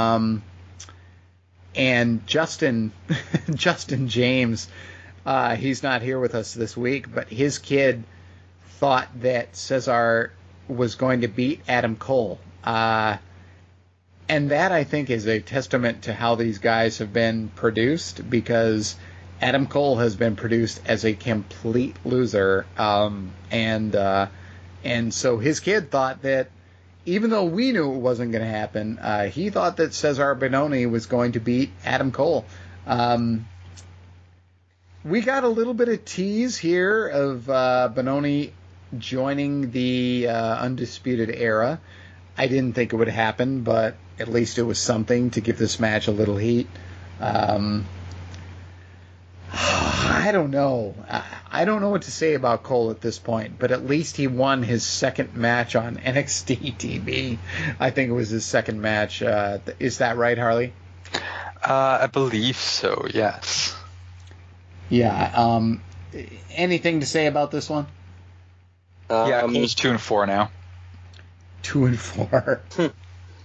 And Justin James, he's not here with us this week, but his kid thought that Cesar was going to beat Adam Cole. And that, I think, is a testament to how these guys have been produced, because Adam Cole has been produced as a complete loser. And so his kid thought that, even though we knew it wasn't going to happen, he thought that Cesar Bononi was going to beat Adam Cole. We got a little bit of tease here of Bononi joining the Undisputed Era. I didn't think it would happen, but at least it was something to give this match a little heat. I don't know. I don't know what to say about Cole at this point, but at least he won his second match on NXT TV. I think it was his second match. Is that right, Harley?
I believe so, yes.
Yeah. Anything to say about this one?
Yeah, Cole's 2-4 now.
2-4.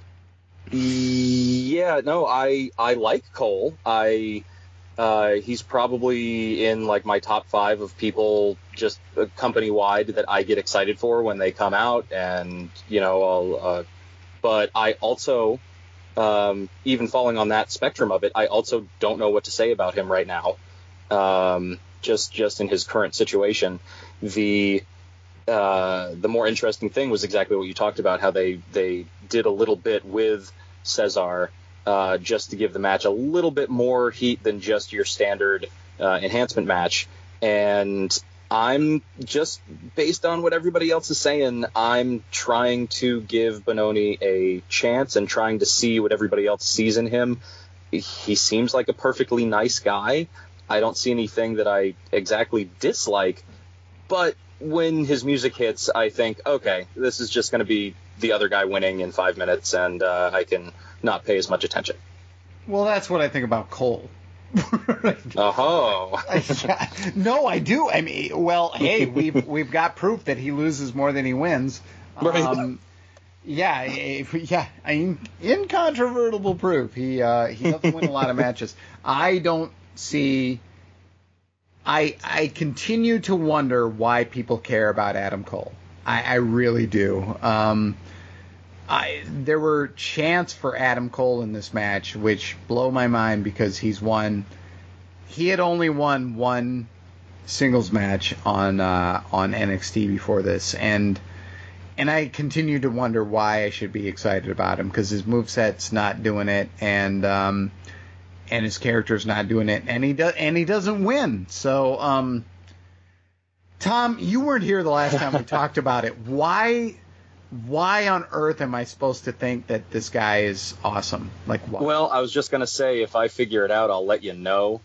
Yeah, no, I like Cole. He's probably in like my top 5 of people just company wide that I get excited for when they come out, and but I also, even falling on that spectrum of it, I also don't know what to say about him right now. Just in his current situation, the more interesting thing was exactly what you talked about, how they did a little bit with Cesar, just to give the match a little bit more heat than just your standard enhancement match. And I'm just, based on what everybody else is saying, I'm trying to give Bononi a chance and trying to see what everybody else sees in him. He seems like a perfectly nice guy. I don't see anything that I exactly dislike, but when his music hits, I think, okay, this is just going to be the other guy winning in 5 minutes, and I can not pay as much attention.
Well, that's what I think about Cole.
Oh.
Yeah. No, I do. I mean, well, hey, we've got proof that he loses more than he wins.
Right.
Yeah. I mean, incontrovertible proof. He doesn't win a lot of matches. I don't see. I continue to wonder why people care about Adam Cole. I really do. There were chants for Adam Cole in this match, which blow my mind because he had only won one singles match on NXT before this, and I continue to wonder why I should be excited about him, because his moveset's not doing it, and his character's not doing it, and he doesn't win. So, Tom, you weren't here the last time we talked about it. Why on earth am I supposed to think that this guy is awesome? Like, what?
Well, I was just going to say, if I figure it out, I'll let you know.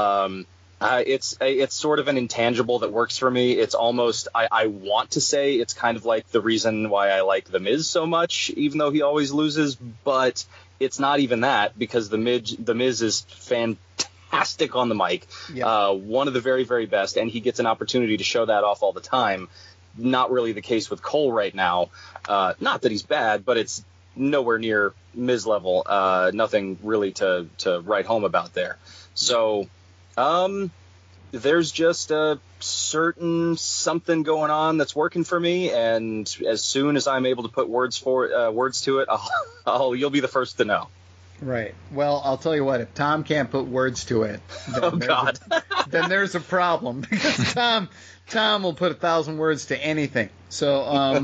It's sort of an intangible that works for me. It's almost, I want to say it's kind of like the reason why I like The Miz so much, even though he always loses, but it's not even that, because The Miz is fantastic on the mic. Yeah. One of the very, very best, and he gets an opportunity to show that off all the time. Not really the case with Cole right now. Not that he's bad, but it's nowhere near Miz level. Nothing really to write home about there. So there's just a certain something going on that's working for me, and as soon as I'm able to put words to it, you'll be the first to know.
Right. Well, I'll tell you what. If Tom can't put words to it, then there's a problem, because Tom will put 1,000 words to anything. So,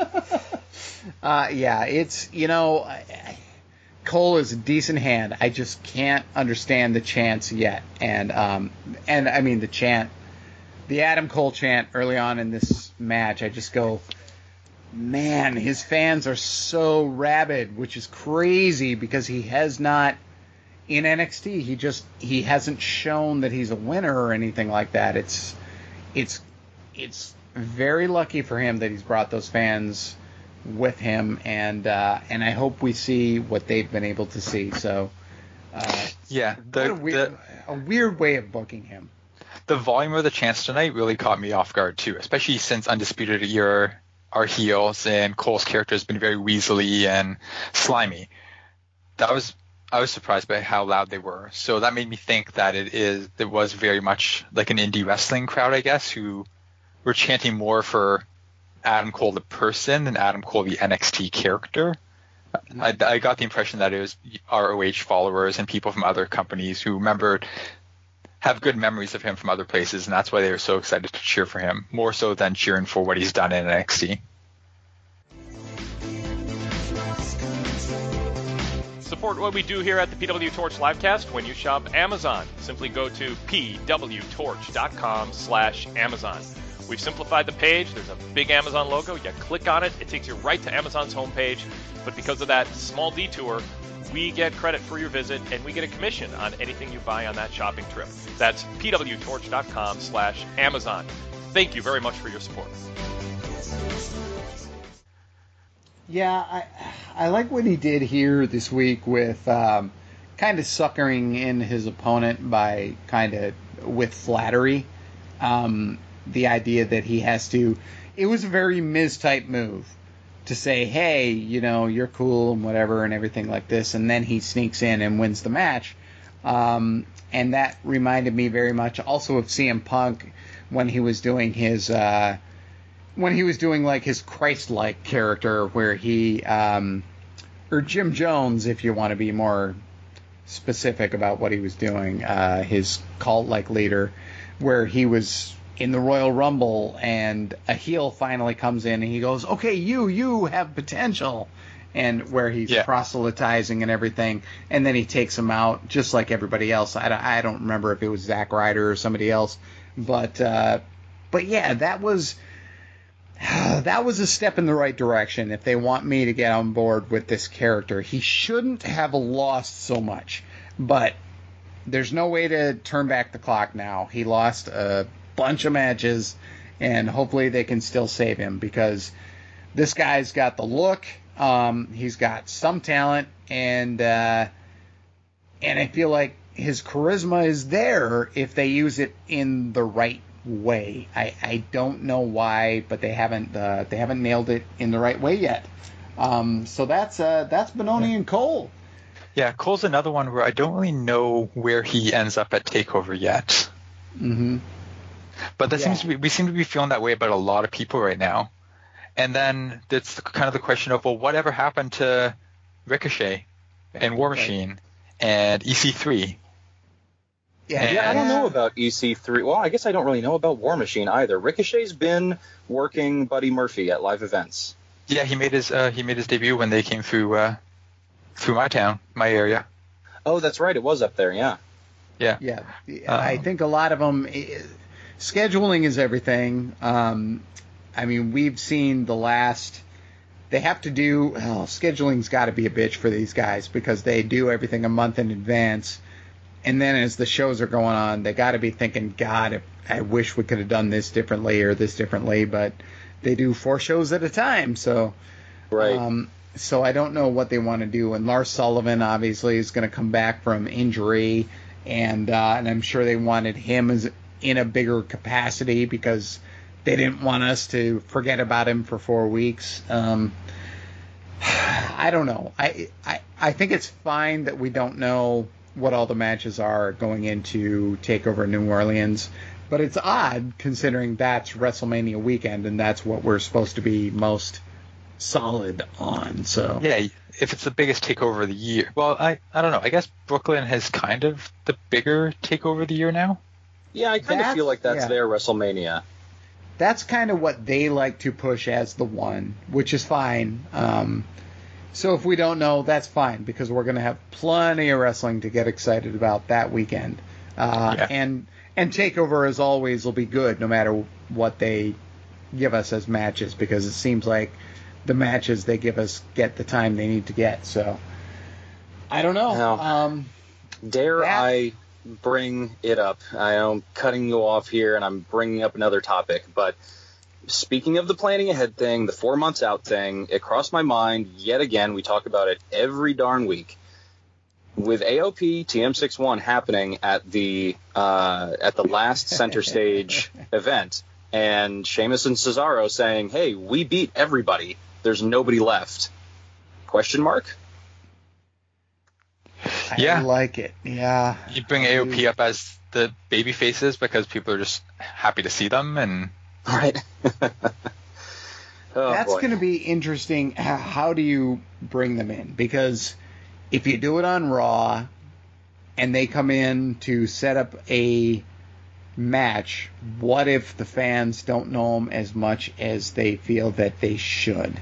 yeah, it's, Cole is a decent hand. I just can't understand the chants yet. And I mean, the Adam Cole chant early on in this match, I just go, man, his fans are so rabid, which is crazy, because he has not, in NXT, he hasn't shown that he's a winner or anything like that. It's very lucky for him that he's brought those fans with him, and I hope we see what they've been able to see. So A weird way of booking him.
The volume of the chants tonight really caught me off guard too, especially since Undisputed Era are heels and Cole's character has been very weaselly and slimy. I was surprised by how loud they were. So that made me think that it was very much like an indie wrestling crowd, I guess, who were chanting more for Adam Cole the person than Adam Cole the NXT character. I got the impression that it was ROH followers and people from other companies who have good memories of him from other places, and that's why they were so excited to cheer for him, more so than cheering for what he's done in NXT.
Support what we do here at the PW Torch Livecast when you shop Amazon. Simply go to pwtorch.com/Amazon. We've simplified the page. There's a big Amazon logo. You click on it. It takes you right to Amazon's homepage. But because of that small detour, we get credit for your visit, and we get a commission on anything you buy on that shopping trip. That's pwtorch.com/Amazon. Thank you very much for your support.
Yeah, I like what he did here this week with kind of suckering in his opponent by with flattery. The idea that he has to... It was a very Miz-type move to say, hey, you're cool and whatever and everything like this, and then he sneaks in and wins the match. And that reminded me very much also of CM Punk when he was doing his... his Christ-like character where he... or Jim Jones, if you want to be more specific about what he was doing, his cult-like leader, where he was in the Royal Rumble and a heel finally comes in and he goes, okay, you have potential, and where he's proselytizing and everything, and then he takes him out just like everybody else. I don't remember if it was Zack Ryder or somebody else, but yeah, that was a step in the right direction. If they want me to get on board with this character, he shouldn't have lost so much, but there's no way to turn back the clock now. He lost a bunch of matches, and hopefully they can still save him, because this guy's got the look, he's got some talent, and I feel like his charisma is there if they use it in the right way. I don't know why, but they haven't nailed it in the right way yet. So that's Benoni and Cole.
Yeah, Cole's another one where I don't really know where he ends up at TakeOver yet.
Mm-hmm.
But we seem to be feeling that way about a lot of people right now. And then it's kind of the question of, well, whatever happened to Ricochet and War Machine and EC3?
Yeah, I don't know about EC3. Well, I guess I don't really know about War Machine either. Ricochet's been working Buddy Murphy at live events.
Yeah, he made his debut when they came through my town, my area.
Oh, that's right. It was up there. Yeah.
Yeah. I think a lot of them. Scheduling is everything. I mean, we've seen the last. They have to do. Scheduling's got to be a bitch for these guys because they do everything a month in advance. And then as the shows are going on, they got to be thinking, God, I wish we could have done this differently or this differently. But they do 4 shows at a time. So,
right.
So I don't know what they want to do. And Lars Sullivan, obviously, is going to come back from injury. And I'm sure they wanted him in a bigger capacity because they didn't want us to forget about him for 4 weeks. I don't know. I think it's fine that we don't know what all the matches are going into TakeOver New Orleans, but it's odd considering that's WrestleMania weekend and that's what we're supposed to be most solid on. So
yeah, if it's the biggest takeover of the year, well, I don't know. I guess Brooklyn has kind of the bigger takeover of the year now.
Yeah, I kind of feel like that's their WrestleMania.
That's kind of what they like to push as the one, which is fine. So if we don't know, that's fine because we're going to have plenty of wrestling to get excited about that weekend. And TakeOver, as always, will be good no matter what they give us as matches because it seems like the matches they give us get the time they need to get. So I don't know.
Now, I bring it up? I am cutting you off here, and I'm bringing up another topic. But speaking of the planning ahead thing, the 4 months out thing, it crossed my mind yet again. We talk about it every darn week. with AOP TM61 happening at the last Center Stage event, and Sheamus and Cesaro saying, "Hey, we beat everybody. There's nobody left?" Question mark?
Yeah.
I like it. Yeah.
You bring AOP up as the baby faces because people are just happy to see them, and
Right. Oh,
That's
boy.
going to be interesting. How do you bring them in? Because if you do it on Raw and they come in to set up a match, what if the fans don't know them as much as they feel that they should?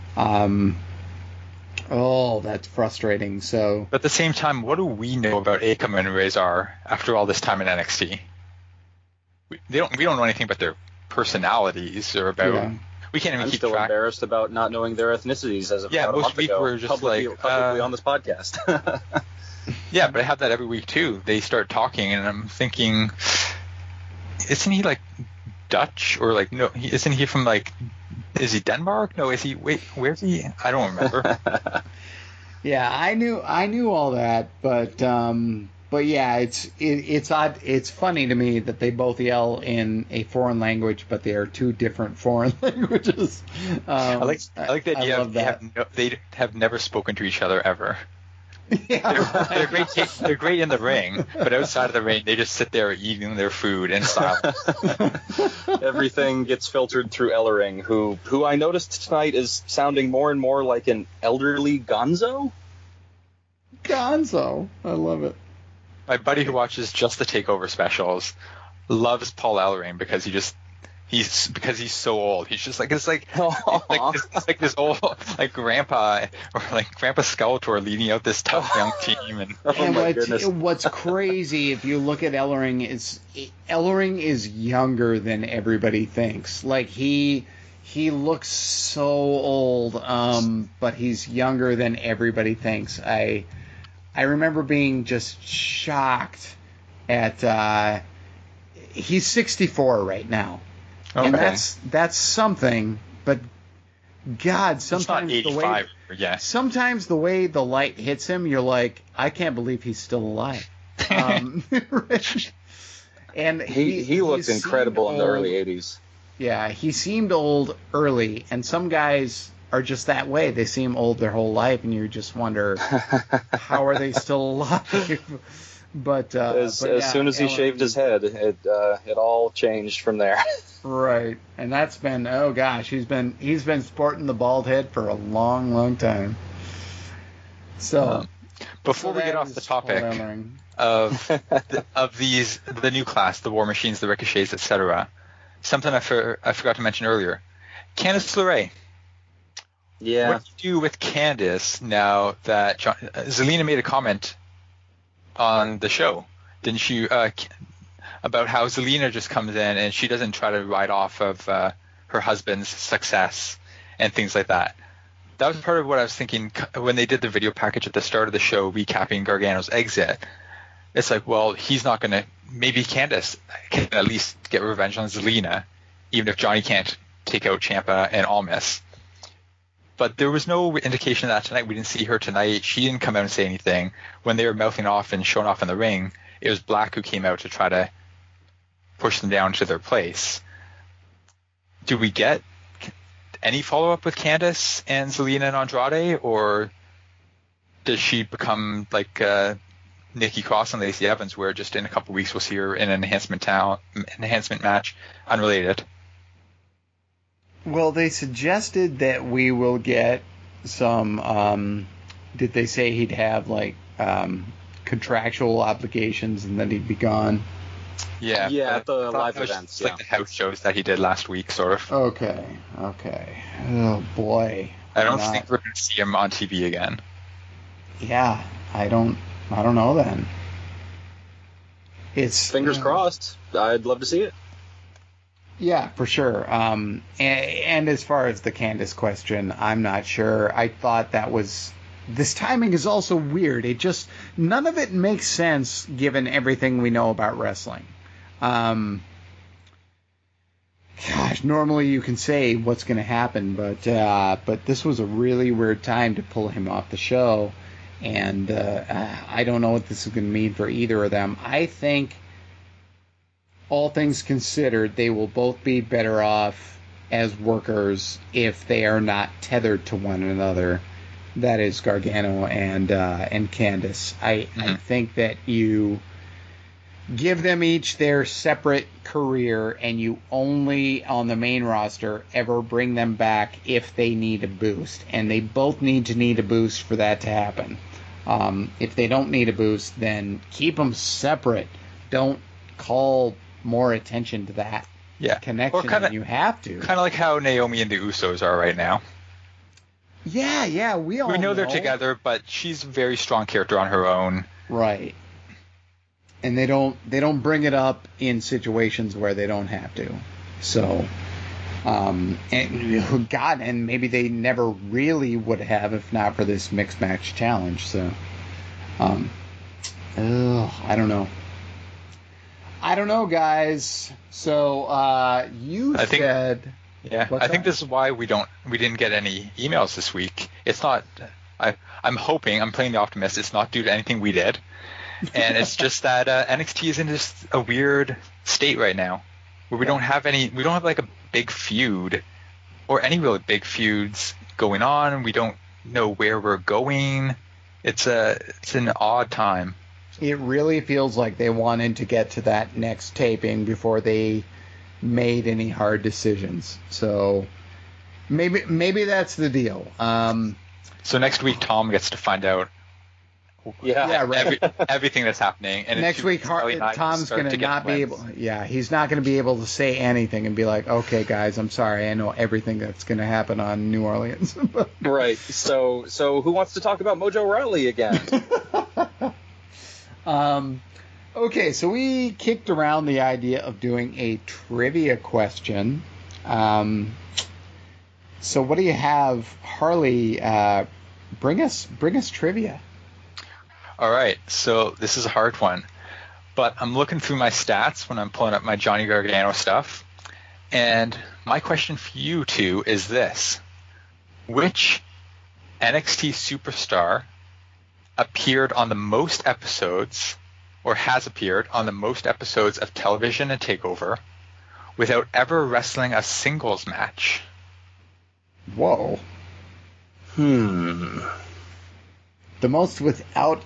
That's frustrating. So,
but at the same time, what do we know about Akam and Razor after all this time in NXT? We don't know anything about their personalities or about.
Yeah.
We can't even
I'm
keep
still
track.
embarrassed about not knowing their ethnicities as of
Yeah,
about a
most
month
people
ago,
were just
publicly
like,
on this podcast.
Yeah, but I have that every week too. They start talking, and I'm thinking, isn't he like Dutch or like no? Isn't he from like? Is he Denmark? No, is he? Wait, where's he? I don't remember.
yeah, I knew all that, but yeah, it's odd. It's funny to me that they both yell in a foreign language, but they are two different foreign languages.
I like the idea
love that.
they have never spoken to each other ever.
Yeah.
They're great. They're great in the ring, but outside of the ring, they just sit there eating their food in silence.
Everything gets filtered through Ellering, who I noticed tonight is sounding more and more like an elderly Gonzo.
Gonzo, I love it.
My buddy who watches just the Takeover specials loves Paul Ellering because he's so old. He's just like it's like this old like grandpa or like Grandpa Skeletor leading out this tough young team. And
What's crazy if you look at Ellering is younger than everybody thinks. Like he looks so old, but he's younger than everybody thinks. I remember being just shocked at he's 64 right now.
okay.
And that's something, but God, sometimes
it's not 85.
sometimes the way the light hits him, you're like, I can't believe he's still alive. And
he looked incredible in the early 80s.
Yeah, he seemed old early, and some guys are just that way. They seem old their whole life, and you just wonder, how are they still alive? But
as soon as he shaved his head, it all changed from there.
Right, and that's been he's been sporting the bald head for a long, long time. So
before we get off the topic of the new class, the War Machines, the Ricochets, etc., something I forgot to mention earlier, Candice LeRae.
Yeah.
What do you do with Candice now that Zelina made a comment on the show, didn't she, about how Zelina just comes in and she doesn't try to ride off of her husband's success and things like that. That was part of what I was thinking when they did the video package at the start of the show recapping Gargano's exit. It's like, well, he's not going to – maybe Candice can at least get revenge on Zelina, even if Johnny can't take out Ciampa and Almas. But there was no indication of that tonight. We didn't see her tonight. She didn't come out and say anything. When they were mouthing off and showing off in the ring, it was Black who came out to try to push them down to their place. Do we get any follow-up with Candice and Zelina and Andrade, or does she become like Nikki Cross and Lacey Evans, where just in a couple weeks we'll see her in an enhancement match unrelated?
Well, they suggested that we will get some. Did they say he'd have like contractual obligations and then he'd be gone?
Yeah.
Yeah, at the live events.
Like the house shows that he did last week, sort of.
Okay. Oh boy.
I don't think we're going to see him on TV again.
Yeah, I don't know then. It's
Fingers crossed. I'd love to see it.
Yeah, for sure. And as far as the Candice question, I'm not sure. I thought this timing is also weird. None of it makes sense given everything we know about wrestling. Gosh, normally you can say what's going to happen, but this was a really weird time to pull him off the show. And I don't know what this is going to mean for either of them. I think, all things considered, they will both be better off as workers if they are not tethered to one another. That is Gargano and Candice. I think that you give them each their separate career, and you only, on the main roster, ever bring them back if they need a boost. And they both need a boost for that to happen. If they don't need a boost, then keep them separate. Don't call more attention to that connection than you have to.
Kind of like how Naomi and the Usos are right now.
Yeah, we know
they're together, but she's a very strong character on her own.
Right. And they don't bring it up in situations where they don't have to. So, and maybe they never really would have if not for this mixed match challenge. So, I don't know. I don't know, guys. So, I
think this is why we didn't get any emails this week. It's not. I'm hoping. I'm playing the optimist. It's not due to anything we did, and it's just that NXT is in just a weird state right now, where we don't have like a big feud, or any really big feuds going on. We don't know where we're going. It's an odd time.
It really feels like they wanted to get to that next taping before they made any hard decisions. So maybe that's the deal.
So next week Tom gets to find out everything that's happening. And
next week Tom's going to not be able. Yeah, he's not going to be able to say anything and be like, "Okay, guys, I'm sorry. I know everything that's going to happen on New Orleans."
Right. So who wants to talk about Mojo Rawley again?
Okay, so we kicked around the idea of doing a trivia question. So what do you have, Harley? Bring us trivia.
All right, so this is a hard one, but I'm looking through my stats when I'm pulling up my Johnny Gargano stuff, and my question for you two is this: which NXT superstar appeared on the most episodes, or has appeared on the most episodes of television and TakeOver, without ever wrestling a singles match?
Whoa. The most without...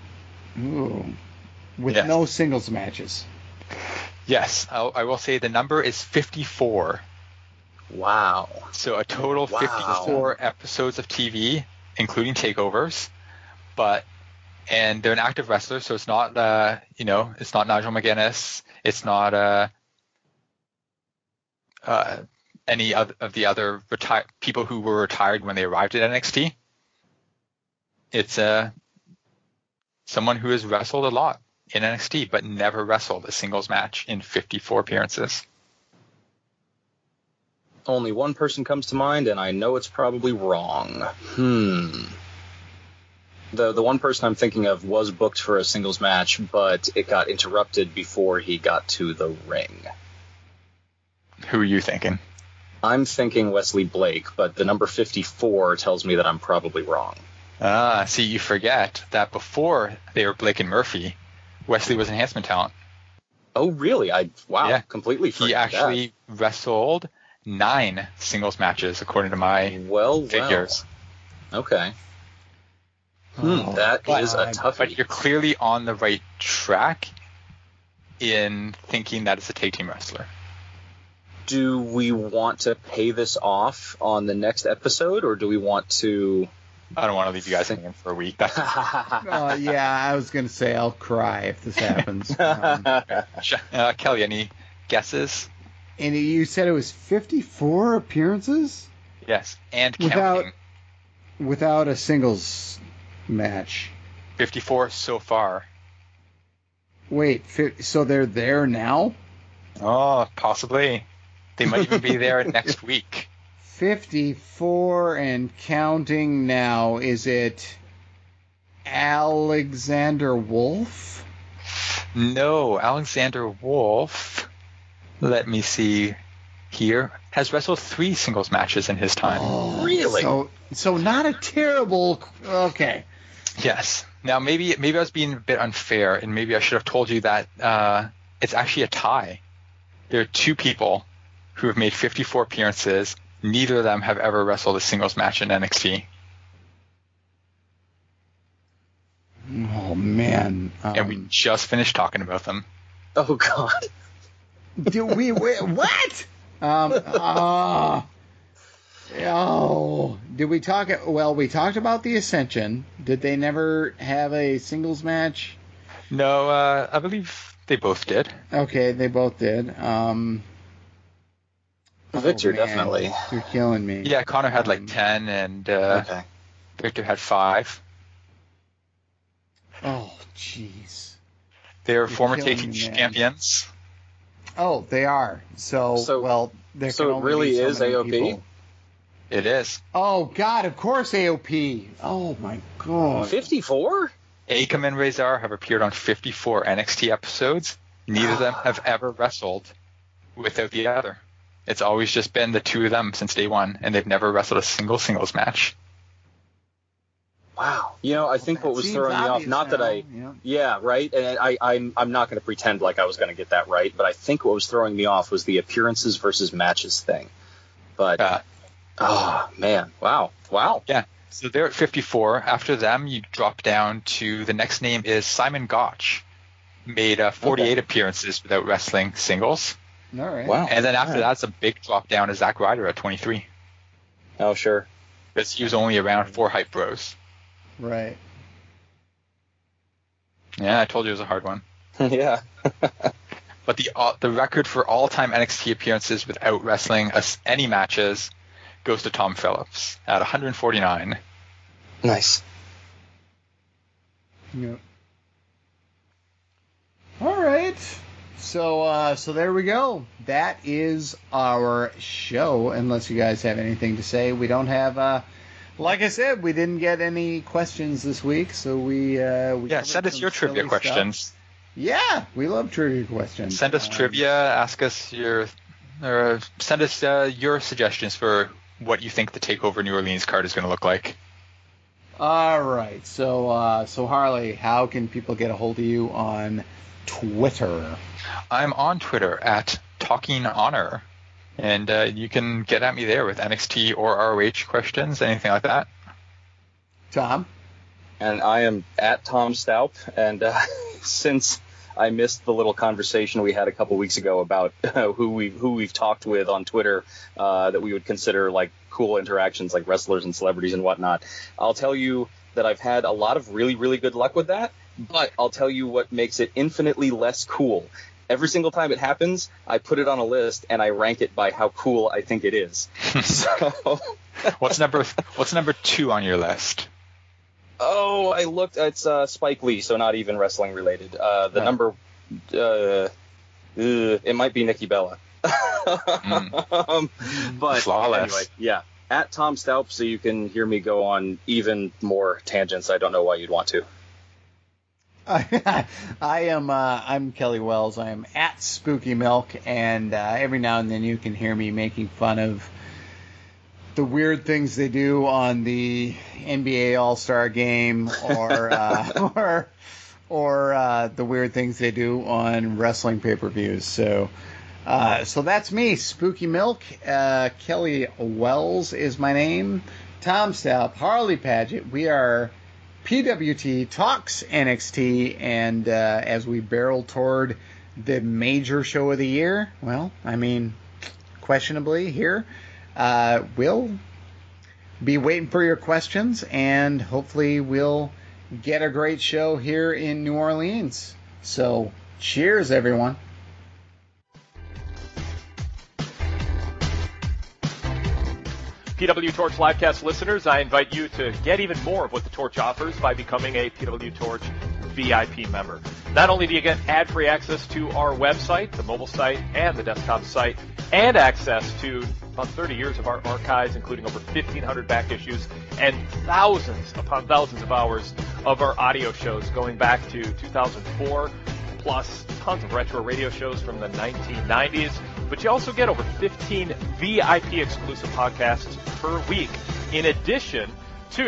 no singles matches.
Yes, I will say the number is 54.
Wow.
So a total 54 episodes of TV, including takeovers, and they're an active wrestler, so it's not it's not Nigel McGuinness, it's not any of the other people who were retired when they arrived at NXT. It's someone who has wrestled a lot in NXT, but never wrestled a singles match in 54 appearances.
Only one person comes to mind, and I know it's probably wrong. The one person I'm thinking of was booked for a singles match, but it got interrupted before he got to the ring.
Who are you thinking?
I'm thinking Wesley Blake, but the number 54 tells me that I'm probably wrong.
See, you forget that before they were Blake and Murphy, Wesley was enhancement talent.
Oh, really? Completely forgot.
He actually wrestled 9 singles matches, according to my figures.
Okay. That is a toughie.
But you're clearly on the right track in thinking that it's a tag team wrestler.
Do we want to pay this off on the next episode, or do we want to...
I don't want to leave you guys hanging for a week.
I was going to say I'll cry if this happens.
Kelly, any guesses?
And you said it was 54 appearances?
Yes, and counting.
Without a singles match.
54 so far.
Wait, so they're there now?
Oh, possibly. They might even be there next week.
54 and counting now. Is it Alexander Wolf?
No, Alexander Wolf, let me see here, has wrestled 3 singles matches in his time.
Oh, really? So not a terrible... Okay.
Yes. Now, maybe I was being a bit unfair, and maybe I should have told you that it's actually a tie. There are two people who have made 54 appearances. Neither of them have ever wrestled a singles match in NXT.
Oh, man.
And we just finished talking about them.
Oh, God.
Do we what? Did we talk? Well, we talked about the Ascension. Did they never have a singles match?
No, I believe they both did.
Okay, they both did.
Victor,
man,
definitely.
You're killing me.
Yeah, Connor had like 10, and
Okay.
Victor had 5.
Oh, jeez.
They are
You're
former
killing
tag team
me, man.
champions.
Oh, they are. So well, there
So
can
it
only
really
be so
is
many
AOP?
people.
It is.
Oh God, of course AOP. Oh my God.
54?
Akam and Razor have appeared on 54 NXT episodes. Neither of them have ever wrestled without the other. It's always just been the two of them since day one, and they've never wrestled a singles match.
Wow. You know, I think what was
seems
throwing me off,
obvious
not that
now,
I...
yeah.
Yeah, right? And I'm not going to pretend like I was going to get that right, but I think what was throwing me off was the appearances versus matches thing. But, oh, man. Wow.
Yeah. So they're at 54. After them, you drop down to the next name is Simon Gotch. Made 48 appearances without wrestling singles.
All right.
Wow.
And then after that's a big drop down to Zack Ryder at 23.
Oh, sure.
Because he was only around 4 Hype Bros.
Right.
Yeah, I told you it was a hard one.
Yeah.
But the record for all-time NXT appearances without wrestling any matches goes to Tom Phillips at 149.
Nice.
Yep. All right. So there we go. That is our show. Unless you guys have anything to say, we don't have. Like I said, we didn't get any questions this week, so we
Send us your trivia questions.
Stuff. Yeah, we love trivia questions.
Send us trivia. Ask us send us your suggestions for what you think the Takeover New Orleans card is going to look like.
All right. So Harley, how can people get a hold of you on Twitter?
I'm on Twitter at Talking Honor, and you can get at me there with NXT or ROH questions, anything like that.
Tom?
And I am at Tom Staup, and since I missed the little conversation we had a couple weeks ago about who we've talked with on Twitter that we would consider like cool interactions, like wrestlers and celebrities and whatnot, I'll tell you that I've had a lot of really, really good luck with that, but I'll tell you what makes it infinitely less cool. Every single time it happens, I put it on a list and I rank it by how cool I think it is. So,
What's number 2 on your list?
Oh, I looked. It's Spike Lee, so not even wrestling related. Number, it might be Nikki Bella. But
Flawless.
anyway, yeah. At Tom Staup, so you can hear me go on even more tangents. I don't know why you'd want to.
I'm Kelly Wells. I am at Spooky Milk, and every now and then you can hear me making fun of the weird things they do on the NBA All-Star Game, or the weird things they do on wrestling pay-per-views. So that's me, Spooky Milk. Kelly Wells is my name. Tom Staup, Harley Paget. We are PWT Talks NXT, and as we barrel toward the major show of the year, well, I mean, questionably here, we'll be waiting for your questions, and hopefully we'll get a great show here in New Orleans. So, cheers, everyone.
PW Torch Livecast listeners, I invite you to get even more of what the Torch offers by becoming a PW Torch VIP member. Not only do you get ad-free access to our website, the mobile site, and the desktop site, and access to about 30 years of our archives, including over 1,500 back issues and thousands upon thousands of hours of our audio shows going back to 2004, plus tons of retro radio shows from the 1990s. But you also get over 15 VIP exclusive podcasts per week, in addition to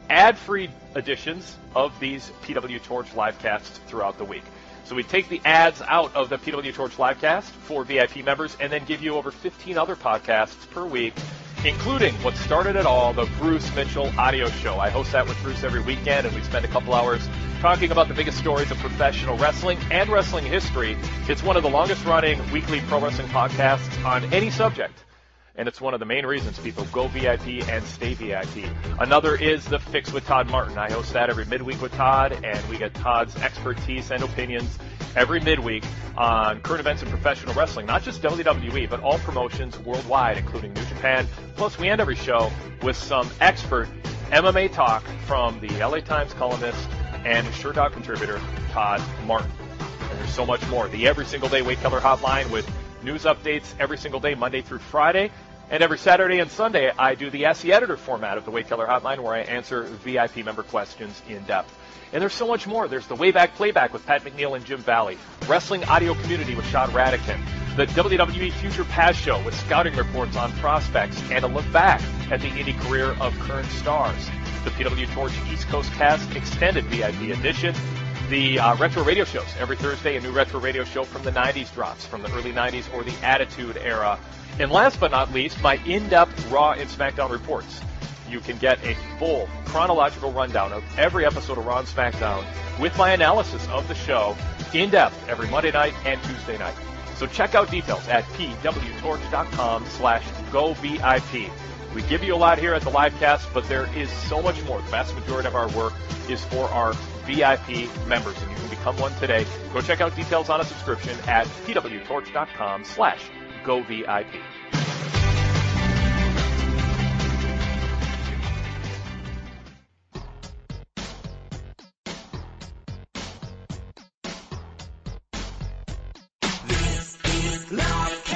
ad-free editions of these PW Torch livecasts throughout the week. So we take the ads out of the PW Torch livecast for VIP members and then give you over 15 other podcasts per week, including what started it all, the Bruce Mitchell audio show. I host that with Bruce every weekend, and we spend a couple hours talking about the biggest stories of professional wrestling and wrestling history. It's one of the longest-running weekly pro wrestling podcasts on any subject, and it's one of the main reasons people go VIP and stay VIP. Another is The Fix with Todd Martin. I host that every midweek with Todd, and we get Todd's expertise and opinions every midweek on current events in professional wrestling, not just WWE, but all promotions worldwide, including New Japan. Plus, we end every show with some expert MMA talk from the LA Times columnist and SureDog contributor, Todd Martin. And there's so much more. The Every Single Day Wade Keller Hotline with news updates every single day, Monday through Friday. And every Saturday and Sunday, I do the Ask the Editor format of the Wade Keller Hotline, where I answer VIP member questions in depth. And there's so much more. There's the Wayback Playback with Pat McNeil and Jim Valley, Wrestling Audio Community with Sean Radican, the WWE Future Past Show with scouting reports on prospects and a look back at the indie career of current stars, the PW Torch East Coast Cast Extended VIP Edition, the retro radio shows. Every Thursday, a new retro radio show from the 90s drops, from the early 90s or the Attitude Era. And last but not least, my in-depth Raw and SmackDown reports. You can get a full chronological rundown of every episode of Raw and SmackDown with my analysis of the show in depth every Monday night and Tuesday night. So check out details at pwtorch.com/govip. We give you a lot here at the livecast, but there is so much more. The vast majority of our work is for our VIP members, and you can become one today. Go check out details on a subscription at pwtorch.com/govip.
This is Livecast.